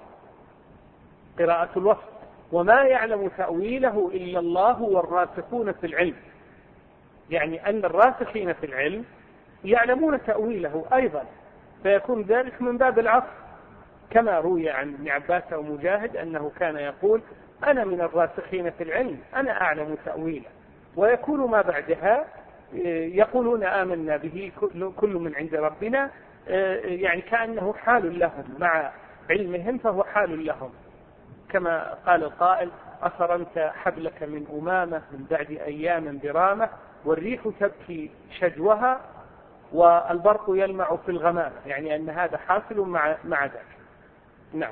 Speaker 3: قراءة الوصف وما يعلم تأويله إلا الله والراسخون في العلم، يعني أن الراسخين في العلم يعلمون تأويله أيضا، فيكون ذلك من باب العطف، كما روي عن ابن عباس ومجاهد أنه كان يقول أنا من الراسخين في العلم أنا أعلم تأويله، ويكون ما بعدها يقولون آمنا به كل من عند ربنا، يعني كأنه حال لهم مع علمهم فهو حال لهم، كما قال القائل أصرمت حبلك من أمامة من بعد أيام برامة والريح تبكي شجوها والبرق يلمع في الغمامة، يعني أن هذا حاصل مع مع ذلك. نعم.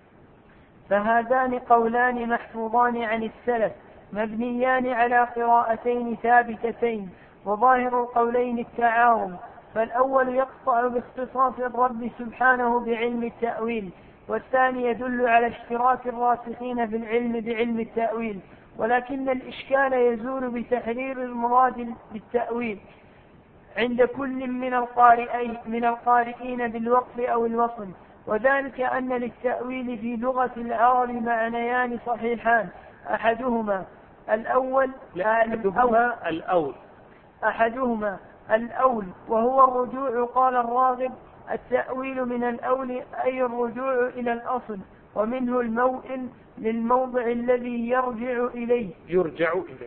Speaker 2: فهذان قولان محفوظان عن السلف مبنيان على قراءتين ثابتتين، وظاهر القولين التعارض، فالأول يقطع باختصاص الرب سبحانه بعلم التأويل، والثاني يدل على اشتراك الراسخين في العلم بعلم التأويل، ولكن الإشكال يزول بتحرير المراد بالتأويل عند كل من القارئين من القارئين بالوقف أو الوصل، وذلك أن للتأويل في لغة العرب معنيان صحيحان، أحدهما الأول
Speaker 3: أحدهما الأول
Speaker 2: أحدهما الأول وهو الرجوع. قال الراغب التأويل من الأول أي الرجوع إلى الأصل، ومنه الموئل للموضع الذي يرجع إليه
Speaker 3: يرجع إليه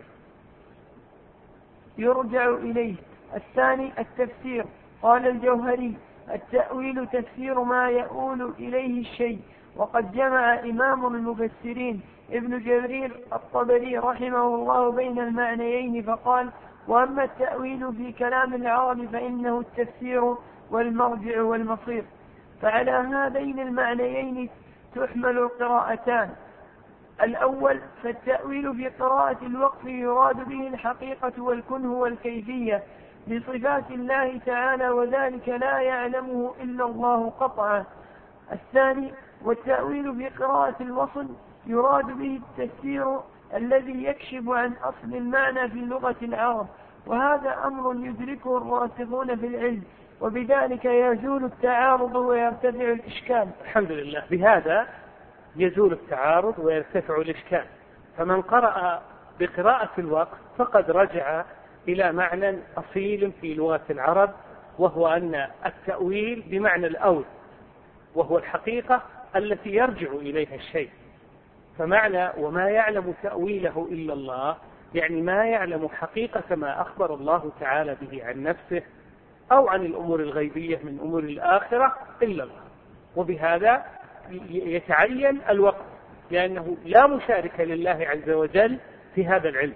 Speaker 2: يرجع إليه. الثاني التفسير. قال الجوهري التأويل تفسير ما يؤول إليه الشيء، وقد جمع إمام المفسرين ابن جرير الطبري رحمه الله بين المعنيين فقال وأما التأويل في كلام العرب فإنه التفسير والمرجع والمصير. فعلى هذين المعنيين تحمل القراءتان. الأول فالتأويل في قراءة الوقف يراد به الحقيقة والكنه والكيفية بصفات الله تعالى، وذلك لا يعلمه إلا الله قطعا. الثاني والتأويل في قراءة الوصل يراد به التفسير الذي يكشف عن أصل المعنى في لغة العرب، وهذا أمر يدركه الراسخون في العلم، وبذلك يزول التعارض ويرتفع الإشكال.
Speaker 3: الحمد لله، بهذا يزول التعارض ويرتفع الإشكال. فمن قرأ بقراءة الوقف فقد رجع إلى معنى أصيل في لغة العرب، وهو أن التأويل بمعنى الأول، وهو الحقيقة التي يرجع إليها الشيء. فمعنى وما يعلم تأويله إلا الله يعني ما يعلم حقيقة ما أخبر الله تعالى به عن نفسه أو عن الأمور الغيبية من أمور الآخرة إلا الله، وبهذا يتعين الوقف، لأنه لا مشارك لله عز وجل في هذا العلم.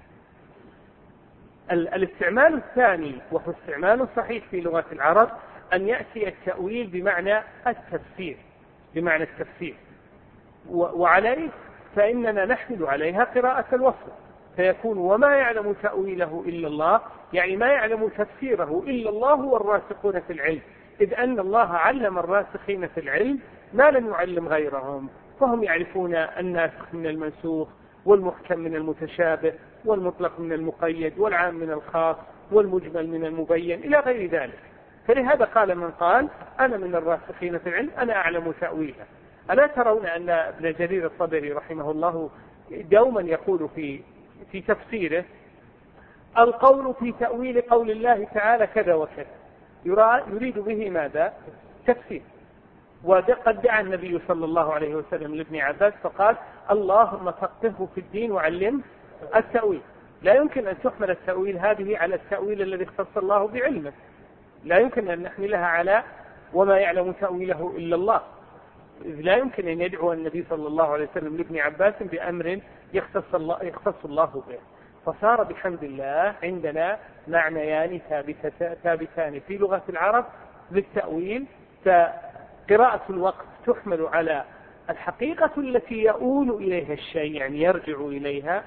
Speaker 3: الاستعمال الثاني وهو استعمال صحيح في لغة العرب أن يأتي التأويل بمعنى التفسير، بمعنى التفسير، وعليه فإننا نحمل عليها قراءة الوصف، فيكون وما يعلم تأويله إلا الله يعني ما يعلم تفسيره إلا الله والراسخون في العلم، إذ أن الله علم الراسخين في العلم ما لم يعلم غيرهم، فهم يعرفون الناسخ من المنسوخ والمحكم من المتشابه والمطلق من المقيد والعام من الخاص والمجمل من المبين إلى غير ذلك. فلهذا قال من قال أنا من الراسخين في العلم أنا أعلم تأويله. ألا ترون أن ابن جرير الطبري رحمه الله دوما يقول في في تفسيره القول في تأويل قول الله تعالى كذا وكذا، يريد به ماذا؟ تفسير. وقد دعا النبي صلى الله عليه وسلم لابن عباس فقال اللهم فقهه في الدين وعلمه التأويل. لا يمكن أن تحمل التأويل هذه على التأويل الذي اختص الله بعلمه، لا يمكن أن نحملها على وما يعلم تأويله إلا الله، لا يمكن أن يدعو النبي صلى الله عليه وسلم لابن عباس بأمر يختص الله, يختص الله به. فصار بحمد الله عندنا معنيان ثابتان في لغة العرب للتأويل. فقراءة الوقت تحمل على الحقيقة التي يؤول إليها الشيء، يعني يرجع إليها،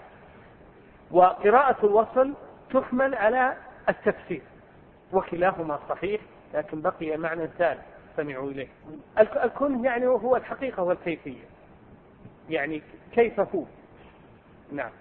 Speaker 3: وقراءة الوصل تحمل على التفسير، وكلاهما صحيح، لكن بقي معنى ثالث سمعوا إليه. الكون يعني هو الحقيقة والكيفية، يعني كيف هو. نعم.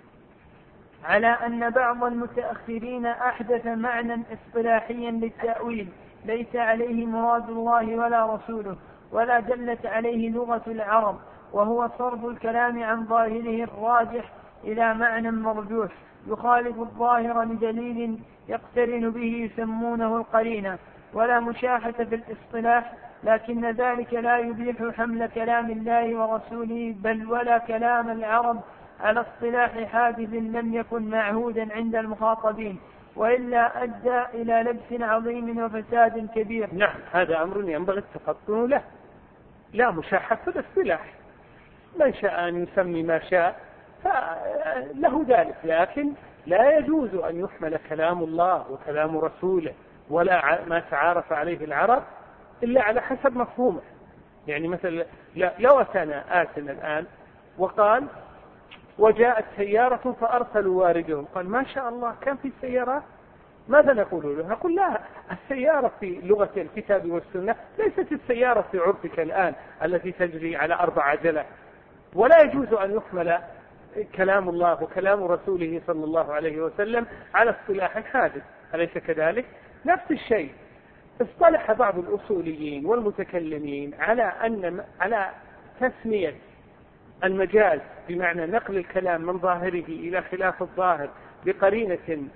Speaker 2: على أن بعض المتأخرين أحدث معنى اصطلاحيا للتأويل ليس عليه مراد الله ولا رسوله ولا دلت عليه لغة العرب، وهو صرف الكلام عن ظاهره الراجح إلى معنى مرجوح يخالف الظاهر لدليل يقترن به يسمونه القرينة، ولا مشاحة في الاصطلاح، لكن ذلك لا يبيح حمل كلام الله ورسوله بل ولا كلام العرب على اصطلاح حادث لم يكن معهودا عند المخاطبين، وإلا أدى إلى لبس عظيم وفساد كبير.
Speaker 3: نعم، هذا أمر ينبغي التفطن له، لا مشاحة في الاصطلاح، من شاء أن يسمي ما شاء فله ذلك، لكن لا يجوز أن يحمل كلام الله وكلام رسوله ولا ما تعارف عليه العرب إلا على حسب مفهومه. يعني مثلا لو أتانا آتنا الآن وقال وجاءت سيارة فأرسلوا واردهم، قال ما شاء الله كان في سيارات، ماذا نقول له؟ نقول لا، السيارة في لغة الكتاب والسنة ليست السيارة في عرفك الآن التي تجري على أربع عجلات، ولا يجوز أن يحمل كلام الله وكلام رسوله صلى الله عليه وسلم على اصطلاح حادث، أليس كذلك؟ نفس الشيء اصطلح بعض الأصوليين والمتكلمين على أن على تسمية المجاز بمعنى نقل الكلام من ظاهره إلى خلاف الظاهر بقرينة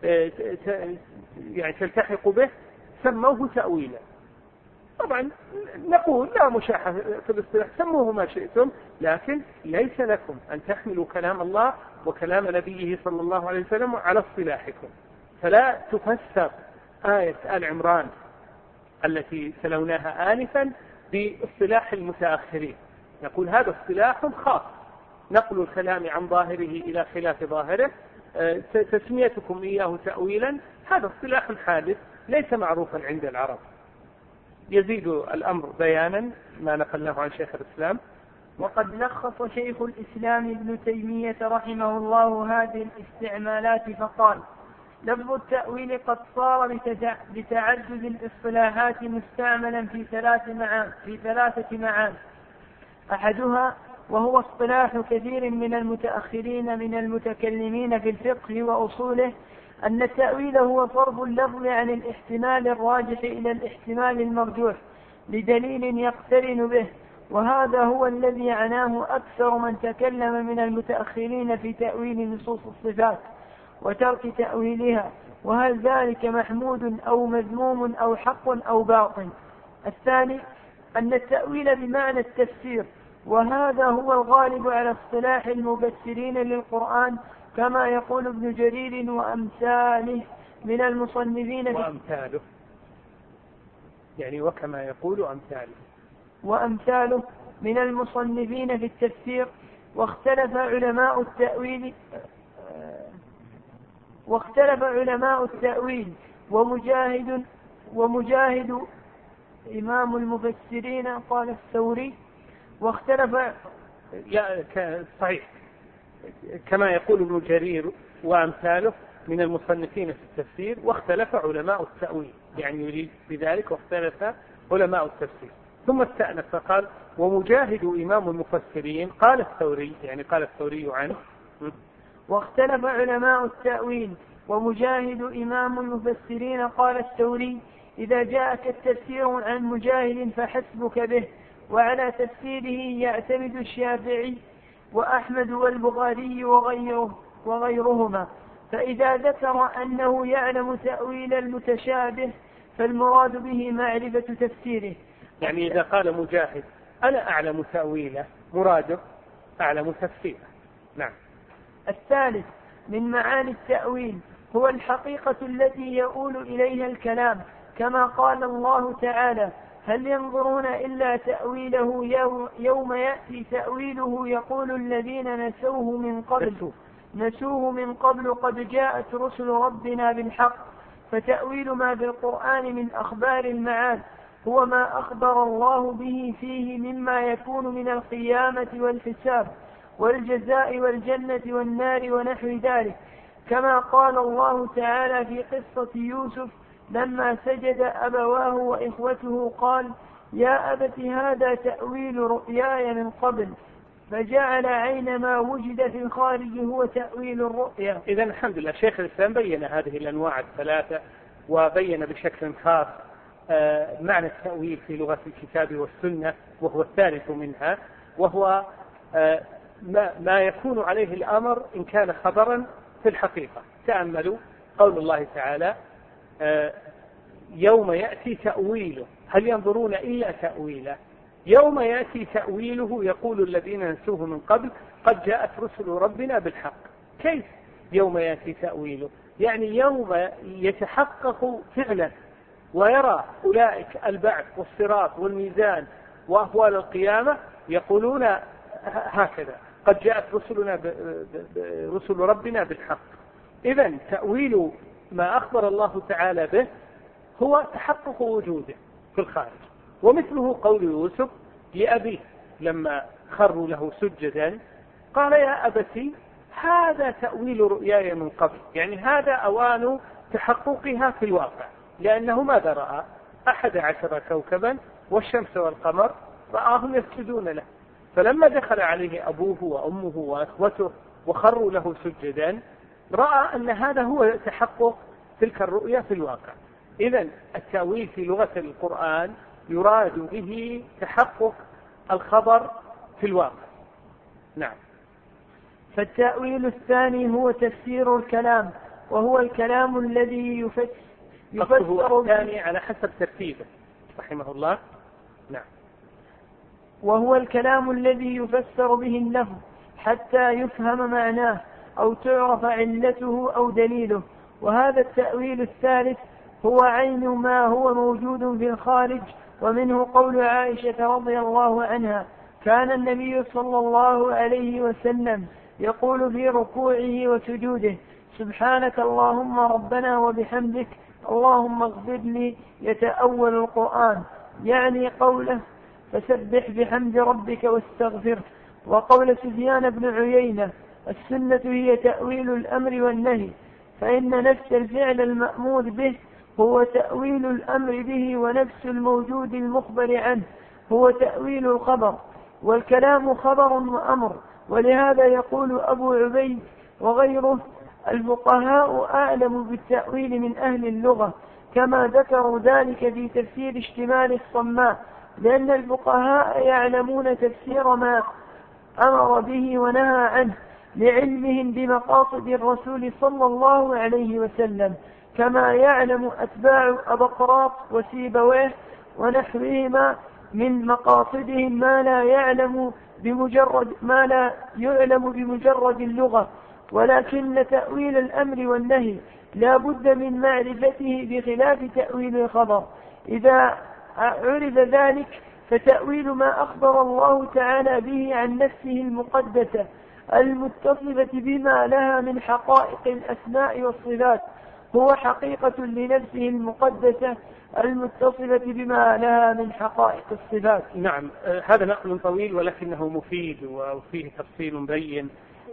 Speaker 3: يعني تلتحق به، سموه تأويلا. طبعا نقول لا مشاحة في الاصطلاح، سموه ما شئتم، لكن ليس لكم أن تحملوا كلام الله وكلام نبيه صلى الله عليه وسلم على اصطلاحكم. فلا تفسر آية آل عمران التي تلوناها آنفا باصطلاح المتأخرين، نقول هذا اصطلاح خاص، نقل الكلام عن ظاهره إلى خلاف ظاهره، تسميتكم إياه تأويلا هذا اصطلاح حادث ليس معروفا عند العرب. يزيد الأمر بيانا ما نقلناه عن شيخ الإسلام.
Speaker 2: وقد لخص شيخ الإسلام ابن تيمية رحمه الله هذه الاستعمالات فقال: لفظ التأويل قد صار بتعدد الاصطلاحات مستعملا في ثلاث معان في ثلاثة معان. أحدها وهو اصطلاح كثير من المتأخرين من المتكلمين في الفقه وأصوله أن التأويل هو صرف اللفظ عن الاحتمال الراجح إلى الاحتمال المرجوح لدليل يقترن به، وهذا هو الذي عناه أكثر من تكلم من المتأخرين في تأويل نصوص الصفات وترك تأويلها، وهل ذلك محمود أو مذموم أو حق أو باطل. الثاني أن التأويل بمعنى التفسير، وهذا هو الغالب على اصطلاح المفسرين للقرآن، كما يقول ابن جرير وأمثاله من المصنفين
Speaker 3: وأمثاله يعني وكما يقول أمثاله
Speaker 2: وأمثاله من المصنفين في التفسير. واختلف علماء التأويل واختلف علماء التأويل ومجاهد ومجاهد إمام المفسرين قال الثوري، واختلف
Speaker 3: صحيح كما يقول ابن جرير وأمثاله من المصنفين في التفسير، واختلف علماء التأويل، يعني يريد بذلك واختلف علماء التفسير. ثم استأنف فقال ومجاهد إمام المفسرين قال الثوري، يعني قال الثوري عنه.
Speaker 2: واختلف علماء التأويل ومجاهد إمام المفسرين قال الثوري: إذا جاءك التفسير عن مجاهد فحسبك به، وعلى تفسيره يعتمد الشافعي وأحمد والبخاري وغيره وغيرهما، فإذا ذكر أنه يعلم تأويل المتشابه فالمراد به معرفة تفسيره.
Speaker 3: يعني إذا قال مجاهد أنا أعلم تأويله مراده أعلم تفسيره. نعم.
Speaker 2: الثالث من معاني التأويل هو الحقيقة التي يؤول إليها الكلام، كما قال الله تعالى: هل ينظرون إلا تأويله يوم يأتي تأويله يقول الذين نسوه من قبل نسوه من قبل قد جاءت رسل ربنا بالحق. فتأويل ما في القرآن من أخبار المعاد هو ما أخبر الله به فيه مما يكون من القيامة والحساب والجزاء والجنة والنار ونحو ذلك، كما قال الله تعالى في قصة يوسف لما سجد أبواه وإخوته قال: يا أبت هذا تأويل رؤياي من قبل، فجعل عين ما وجد في الخارج هو تأويل الرؤيا.
Speaker 3: إذا الحمد لله شيخ الإسلام بين هذه الأنواع الثلاثة، وبين بشكل خاص معنى التأويل في لغة الكتاب والسنة، وهو الثالث منها، وهو ما يكون عليه الأمر إن كان خبرا في الحقيقة. تأملوا قول الله تعالى: يوم يأتي تأويله، هل ينظرون إلا تأويله؟ يوم يأتي تأويله يقول الذين نسوه من قبل قد جاءت رسل ربنا بالحق. كيف يوم يأتي تأويله؟ يعني يوم يتحقق فعلا ويرى أولئك البعث والصراط والميزان وأهوال القيامة، يقولون هكذا: قد جاءت رسلنا رسل ربنا بالحق. إذن تأويل ما أخبر الله تعالى به هو تحقق وجوده في الخارج. ومثله قول يوسف لأبيه لما خروا له سجدا قال: يا أبتي هذا تأويل رؤياي من قبل، يعني هذا أوان تحققها في الواقع، لأنه ماذا رأى؟ أحد عشر كوكبا والشمس والقمر رآهم يسجدون له، فلما دخل عليه أبوه وأمه وأخوته وخروا له سجدا رأى أن هذا هو تحقق تلك الرؤيا في الواقع. إذن التأويل في لغة القرآن يراد به تحقق الخبر في الواقع. نعم.
Speaker 2: فالتأويل الثاني هو تفسير الكلام، وهو الكلام الذي يفسر
Speaker 3: يفسر الثاني على حسب ترتيبه رحمه الله. نعم.
Speaker 2: وهو الكلام الذي يفسر به اللفظ حتى يفهم معناه أو تعرف علته أو دليله. وهذا التأويل الثالث هو عين ما هو موجود في الخارج. ومنه قول عائشة رضي الله عنها: كان النبي صلى الله عليه وسلم يقول في ركوعه وسجوده: سبحانك اللهم ربنا وبحمدك اللهم اغفر لي. يتأول القرآن، يعني قوله: فسبح بحمد ربك واستغفره. وقول سفيان بن عيينة: السنة هي تأويل الأمر والنهي، فإن نفس الفعل المأمور به هو تأويل الأمر به، ونفس الموجود المخبر عنه هو تأويل الخبر. والكلام خبر وأمر. ولهذا يقول أبو عبيد وغيره: الفقهاء أعلم بالتأويل من أهل اللغة، كما ذكروا ذلك في تفسير اشتمال الصماء، لأن الفقهاء يعلمون تفسير ما أمر به ونهى عنه لعلمهم بمقاصد الرسول صلى الله عليه وسلم، كما يعلم أتباع أبقراط وسيبويه ونحوهما من مقاصدهم ما لا يعلم بمجرد ما لا يعلم بمجرد اللغة. ولكن تأويل الأمر والنهي لا بد من معرفته بخلاف تأويل الخبر. إذا عرف ذلك فتأويل ما أخبر الله تعالى به عن نفسه المقدسة المتصفة بما لها من حقائق الأسماء والصفات هو حقيقة لنفسه المقدسة المتصفة بما لها من حقائق الصفات.
Speaker 3: نعم. هذا نقل طويل ولكنه مفيد وفيه تفصيل بين.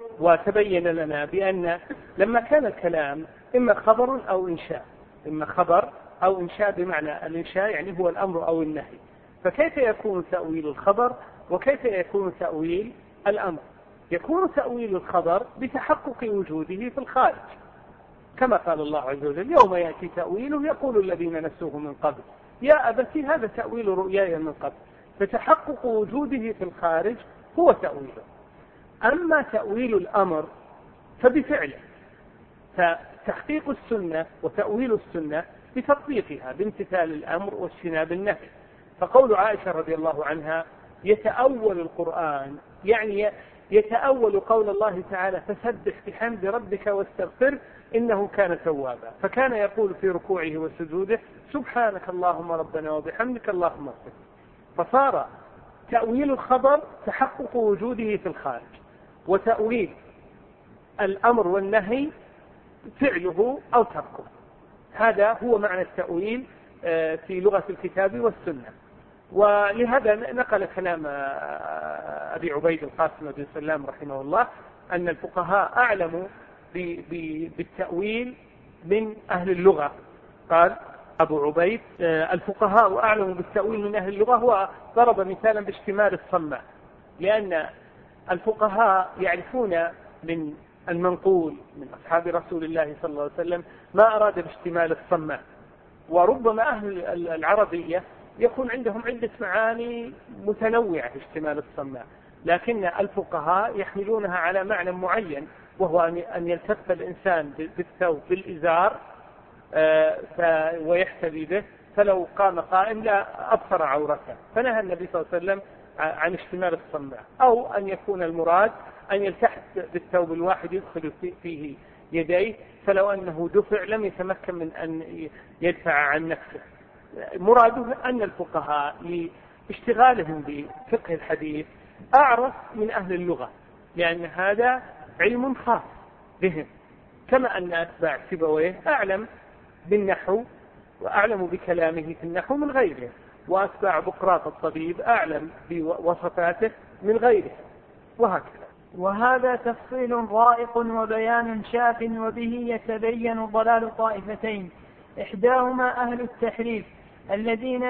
Speaker 3: وتبين لنا بأن لما كان الكلام إما خبر أو إنشاء، إما خبر أو إنشاء، بمعنى الإنشاء يعني هو الأمر أو النهي، فكيف يكون تأويل الخبر وكيف يكون تأويل الأمر؟ يكون تأويل الخبر بتحقق وجوده في الخارج، كما قال الله عز وجل: يوم يأتي تأويله يقول الذين نسوه من قبل يا أبتي هذا تأويل رؤياي من قبل. فتحقق وجوده في الخارج هو تأويله. أما تأويل الأمر فبفعله، فتحقيق السنة وتأويل السنة بتطبيقها بامتثال الأمر واجتناب النهي. فقول عائشة رضي الله عنها: يتأول القرآن، يعني يتأول قول الله تعالى: فسبح بحمد ربك واستغفر إنه كان توابا. فكان يقول في ركوعه وسجوده: سبحانك اللهم ربنا وبحمدك اللهم اغفر. فصار تأويل الخبر تحقق وجوده في الخارج، وتأويل الأمر والنهي فعله أو تركه. هذا هو معنى التأويل في لغة الكتاب والسنة. ولهذا نقل كلام أبي عبيد القاسم بن سلام رحمه الله أن الفقهاء أعلموا بالتأويل من أهل اللغة. قال أبو عبيد الفقهاء أعلموا بالتأويل من أهل اللغة، هو ضرب مثالا باشتمال الصماء، لأن الفقهاء يعرفون من المنقول من أصحاب رسول الله صلى الله عليه وسلم ما أراد باشتمال الصماء. وربما أهل العربية يكون عندهم عدة معاني متنوعة في اشتمال الصماء، لكن الفقهاء يحملونها على معنى معين، وهو أن يلتف الإنسان بالثوب بالإزار ويحتذي به، فلو قام قائم لا أبصر عورته، فنهى النبي صلى الله عليه وسلم عن اشتمال الصماء. أو أن يكون المراد أن يلتحف بالثوب الواحد يدخل فيه يديه، فلو أنه دفع لم يتمكن من أن يدفع عن نفسه. مراده أن الفقهاء لاشتغالهم بفقه الحديث أعرف من أهل اللغة، لأن هذا علم خاص بهم، كما أن أتباع سيبويه أعلم بالنحو وأعلم بكلامه في النحو من غيره، وأتباع بقراط الطبيب أعلم بوصفاته من غيره، وهكذا.
Speaker 2: وهذا تفصيل رائق وبيان شاف، وبه يتبين ضلال طائفتين: إحداهما أهل التحريف الذين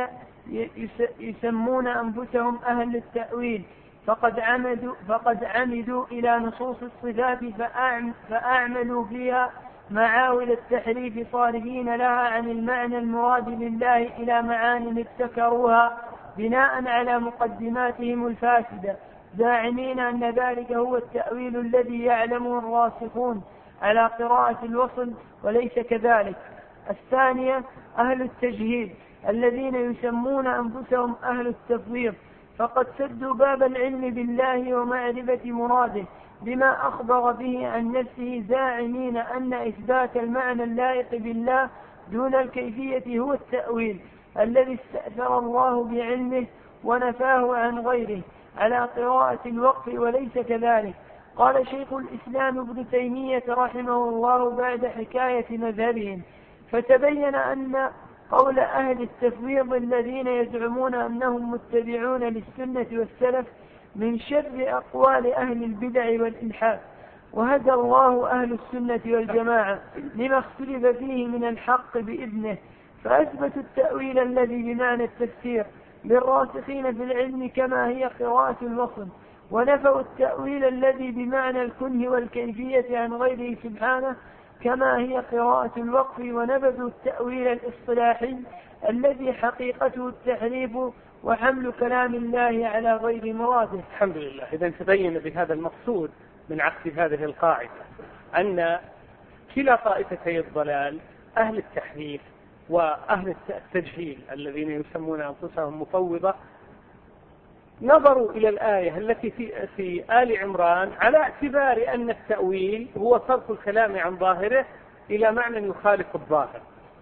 Speaker 2: يسمون أنفسهم أهل التأويل، فقد عمدوا, فقد عمدوا إلى نصوص الصفات فأعملوا فيها معاول التحريف، صارفين لها عن المعنى المراد لله إلى معان ابتكروها بناء على مقدماتهم الفاسدة، زاعمين أن ذلك هو التأويل الذي يعلمه الراسخون على قراءة الوصل، وليس كذلك. الثانية أهل التجهيل الذين يسمون أنفسهم أهل التفويض، فقد سدوا باب العلم بالله ومعرفة مراده بما أخبر به عن نفسه، زاعمين أن إثبات المعنى اللائق بالله دون الكيفية هو التأويل الذي استأثر الله بعلمه ونفاه عن غيره على قراءة الوقف، وليس كذلك. قال شيخ الإسلام ابن تيمية رحمه الله بعد حكاية مذهبهم: فتبين أن قول أهل التفويض الذين يزعمون أنهم متبعون للسنة والسلف من شر أقوال أهل البدع والإلحاد، وهدى الله أهل السنة والجماعة لما اختلف فيه من الحق بإذنه، فأثبتوا التأويل الذي بمعنى التفسير للراسخين في العلم كما هي قراءة الوصل، ونفوا التأويل الذي بمعنى الكنه والكيفية عن غيره سبحانه كما هي قراءة الوقف، ونبذوا التأويل الاصطلاحي الذي حقيقته التحريف وحمل كلام الله على غير مراده.
Speaker 3: الحمد لله. إذا تبين بهذا المقصود من عقد هذه القاعدة أن كلا طائفتي الضلال، أهل التحريف وأهل التجهيل الذين يسمون أنفسهم مفوضة، نظروا إلى الآية التي في, في آل عمران على اعتبار أن التأويل هو صرف الكلام عن ظاهره إلى معنى يخالف الظاهر.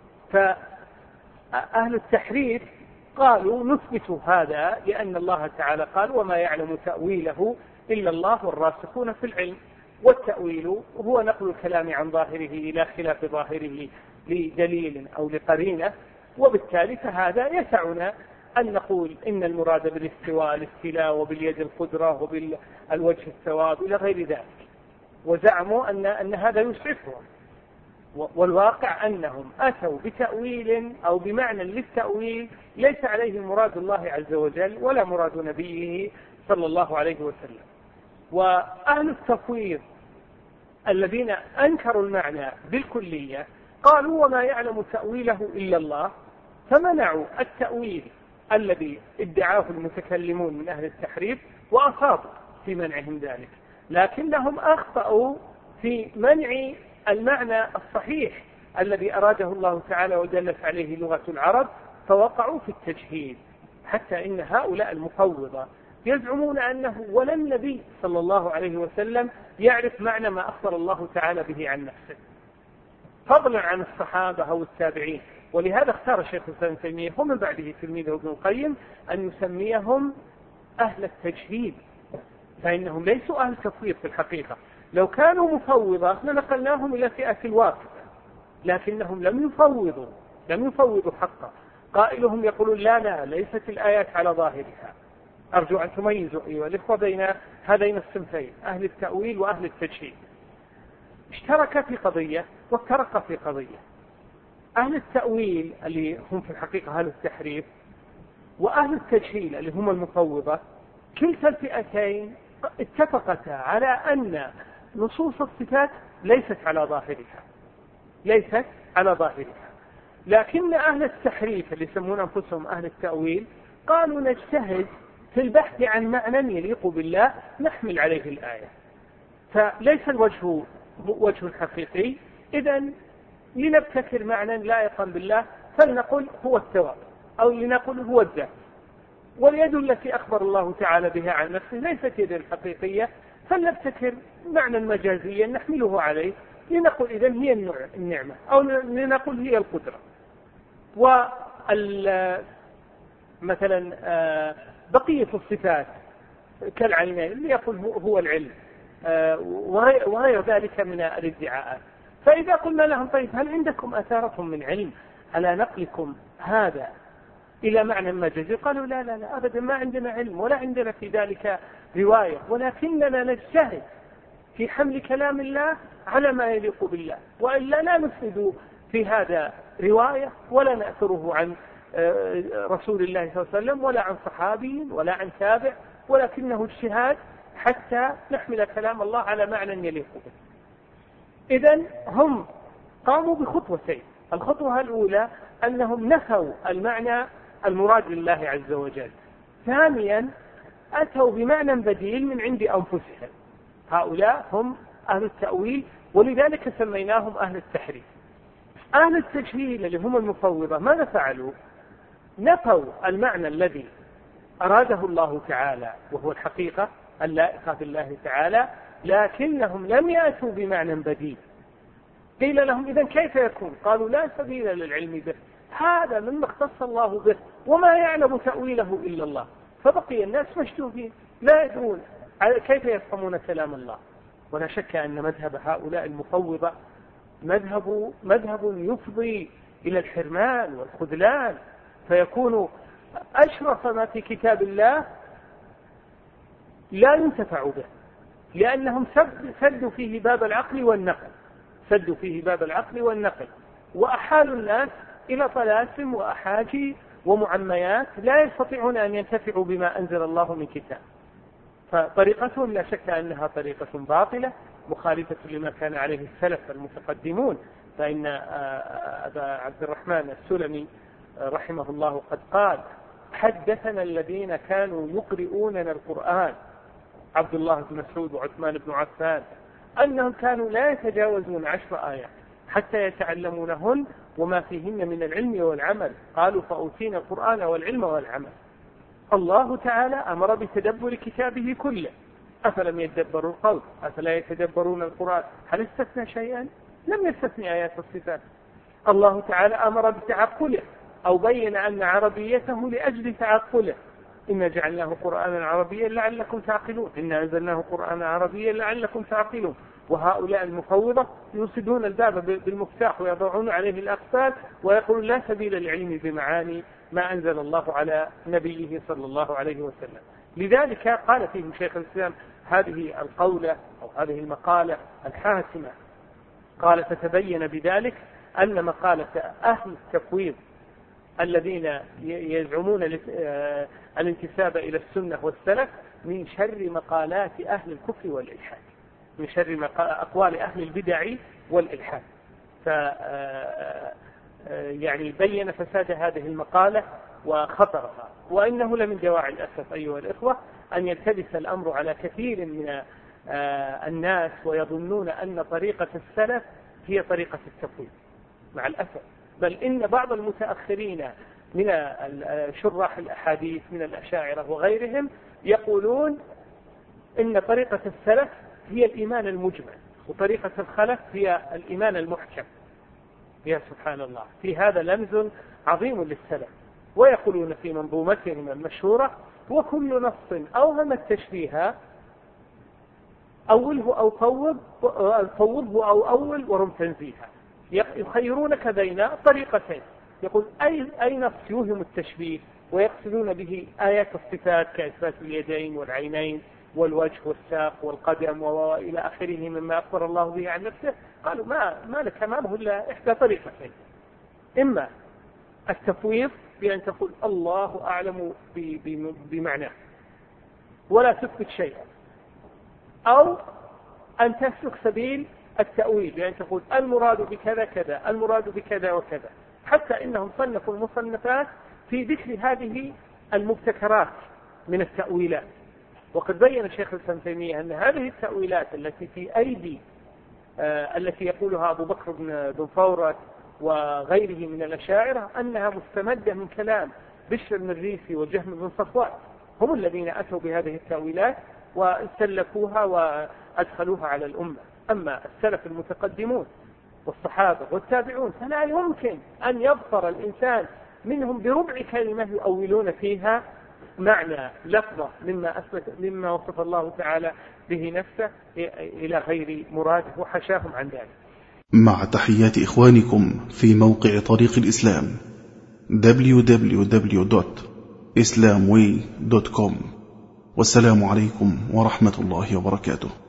Speaker 3: فأهل التحريف قالوا نثبت هذا لأن الله تعالى قال: وما يعلم تأويله إلا الله والراسخون في العلم. والتأويل هو نقل الكلام عن ظاهره إلى خلاف ظاهره لدليل أو لقرينة، وبالتالي فهذا يسعنا أن نقول إن المراد بالاستواء الاستيلاء وباليد القدرة وبالوجه الثواب إلى غير ذلك، وزعموا أن, أن هذا يسعفهم، والواقع أنهم أتوا بتأويل أو بمعنى للتأويل ليس عليه مراد الله عز وجل ولا مراد نبيه صلى الله عليه وسلم. وأهل التفويض الذين أنكروا المعنى بالكلية قالوا: وما يعلم تأويله إلا الله، فمنعوا التأويل الذي ادعاه المتكلمون من أهل التحريف، وأصابوا في منعهم ذلك، لكنهم أخطأوا في منع المعنى الصحيح الذي أراده الله تعالى ودلت عليه لغة العرب، فوقعوا في التجهيل، حتى إن هؤلاء المفوضة يزعمون أنه ولا النبي صلى الله عليه وسلم يعرف معنى ما أخبر الله تعالى به عن نفسه، فضلا عن الصحابة أو التابعين. ولهذا اختار شيخ الإسلام ابن تيمية ومن بعده تلميذه ابن القيم أن يسميهم أهل التجهيل، فإنهم ليسوا أهل تفويض في الحقيقة، لو كانوا مفوضة لنقلناهم إلى فئة الواقفة، لكنهم لم يفوضوا لم يفوضوا حقا. قائلهم يقولون لا لا ليست الآيات على ظاهرها. أرجو أن تميزوا أيها الإخوة بين هذين الصنفين، أهل التأويل وأهل التجهيل. اشترك في قضية وافترق في قضية. أهل التأويل اللي هم في الحقيقة أهل التحريف، وأهل التجهيل اللي هم المفوضة، كلتا الفئتين اتفقتا على أن نصوص الصفات ليست على ظاهرها ليست على ظاهرها لكن أهل التحريف اللي يسمون أنفسهم أهل التأويل قالوا نجتهد في البحث عن معنى يليق بالله نحمل عليه الآية. فليس الوجه وجه حقيقي، إذن لنبتكر معنى لائقا بالله فلنقل هو الثواب، أو لنقل هو الذات. واليد التي أخبر الله تعالى بها عن نفسه ليست يدا حقيقية، فلنبتكر معنى مجازيا نحمله عليه لنقل إذن هي النعمة، أو لنقل هي القدرة. ومثلا بقية الصفات كالعينين ليقل هو العلم وغير ذلك من الادعاءات. فإذا قلنا لهم طيب هل عندكم أثارة من علم على نقلكم هذا إلى معنى مجازي؟ قالوا لا لا لا أبدا، ما عندنا علم ولا عندنا في ذلك رواية، ولكننا نجتهد في حمل كلام الله على ما يليق بالله، وإلا لا نفسد في هذا رواية ولا نأثره عن رسول الله صلى الله عليه وسلم ولا عن صحابي ولا عن تابع، ولكنه اجتهاد حتى نحمل كلام الله على معنى يليق به. إذن هم قاموا بخطوتين. الخطوة الأولى أنهم نفوا المعنى المراد لله عز وجل. ثانيا أتوا بمعنى بديل من عند أنفسهم. هؤلاء هم أهل التأويل، ولذلك سميناهم أهل التحريف. أهل التجهيل اللي هم المفوضة ماذا فعلوا؟ نفوا المعنى الذي أراده الله تعالى وهو الحقيقة اللائقة بالله تعالى، لكنهم لم يأتوا بمعنى بديل. قيل لهم إذن كيف يكون؟ قالوا لا سبيل للعلم به، هذا مما اختص الله به وما يعلم تأويله إلا الله. فبقي الناس مشتوهين لا يدرون كيف يفهمون كلام الله. ولا شك أن مذهب هؤلاء المفوضة مذهب مذهب يفضي إلى الحرمان والخذلان، فيكون أشرف ما في كتاب الله لا ينتفع به، لأنهم سدوا فيه باب العقل والنقل سدوا فيه باب العقل والنقل وأحالوا الناس إلى طلاسم وأحاجي ومعميات لا يستطيعون أن ينتفعوا بما أنزل الله من كتاب. فطريقتهم لا شك أنها طريقة باطلة مخالفة لما كان عليه السلف المتقدمون. فإن أبا عبد الرحمن السلمي رحمه الله قد قال: حدثنا الذين كانوا يقرؤوننا القرآن، عبد الله بن مسعود وعثمان بن عفان، أنهم كانوا لا يتجاوزون عشر آيات حتى يتعلمونهن وما فيهن من العلم والعمل. قالوا: فأوتينا القرآن والعلم والعمل. الله تعالى أمر بتدبر كتابه كله، أفلم يدبروا القول أفلا يتدبرون القرآن؟ هل استثنى شيئا؟ لم يستثني آيات الصفات. الله تعالى أمر بتعقله أو بين أن عربيته لأجل تعقله. إنا جعلناه قرآنا عربيا لعلكم تعقلون، إنا أنزلناه قرآنا عربيا لعلكم تعقلون. وهؤلاء المفوضة يوصدون الباب بالمفتاح ويضعون عليه الأقفال ويقولون لا سبيل العلم بمعاني ما أنزل الله على نبيه صلى الله عليه وسلم. لذلك قال فيهم شيخ الإسلام هذه القولة أو هذه المقالة الحاسمة، قال: فتبين بذلك أن مقالة أهل التفويض الذين يزعمون الانتساب إلى السنة والسلف من شر مقالات أهل الكفر والإلحاد، من شر أقوال أهل البدع والإلحاد. ف يعني بين فساد هذه المقالة وخطرها. وإنه لمن دواعي الأسف أيها الإخوة أن يلتبس الأمر على كثير من الناس ويظنون أن طريقة السلف هي طريقة التفويض، مع الأسف. بل إن بعض المتأخرين من شراح الأحاديث من الأشاعرة وغيرهم يقولون إن طريقة السلف هي الإيمان المجمل وطريقة الخلف هي الإيمان المحكم. يا سبحان الله، في هذا لمز عظيم للسلف. ويقولون في منظومتهم المشهورة: وكل نص أوهم التشبيه أوله أو فوض فوضه أو أول ورم تنزيها. يخيرونك بين طريقتين، يقول أي نص يوهم التشبيه ويقصدون به آيات الصفات كإثبات اليدين والعينين والوجه والساق والقدم وإلى آخره مما أخبر الله به عن نفسه. قالوا ما ما لك أمامه إلا إحدى طريقتين، إما التفويض بأن تقول الله أعلم بمعناه ولا تثبت شيئا، أو أن تسلك سبيل التأويل بأن تقول المراد بكذا كذا، المراد بكذا وكذا، حتى إنهم صنفوا المصنفات في ذكر هذه المبتكرات من التأويلات. وقد بين الشيخ الإسلام ابن تيمية أن هذه التأويلات التي في أيدي آه التي يقولها أبو بكر بن فورة وغيره من الأشاعرة أنها مستمدة من كلام بشر المريسي وجهم بن صفوان، هم الذين أتوا بهذه التأويلات وسلكوها وأدخلوها على الأمة. أما السلف المتقدمون والصحابة والتابعون فلا يمكن أن يظفر الإنسان منهم بربع كلمة يؤولون فيها معنى لفظة مما أثبت مما وصف الله تعالى به نفسه إلى غير مراده وحشاهم عن ذلك.
Speaker 1: مع تحيات إخوانكم في موقع طريق الإسلام دبليو دبليو دبليو دوت إسلام واي دوت كوم، والسلام عليكم ورحمة الله وبركاته.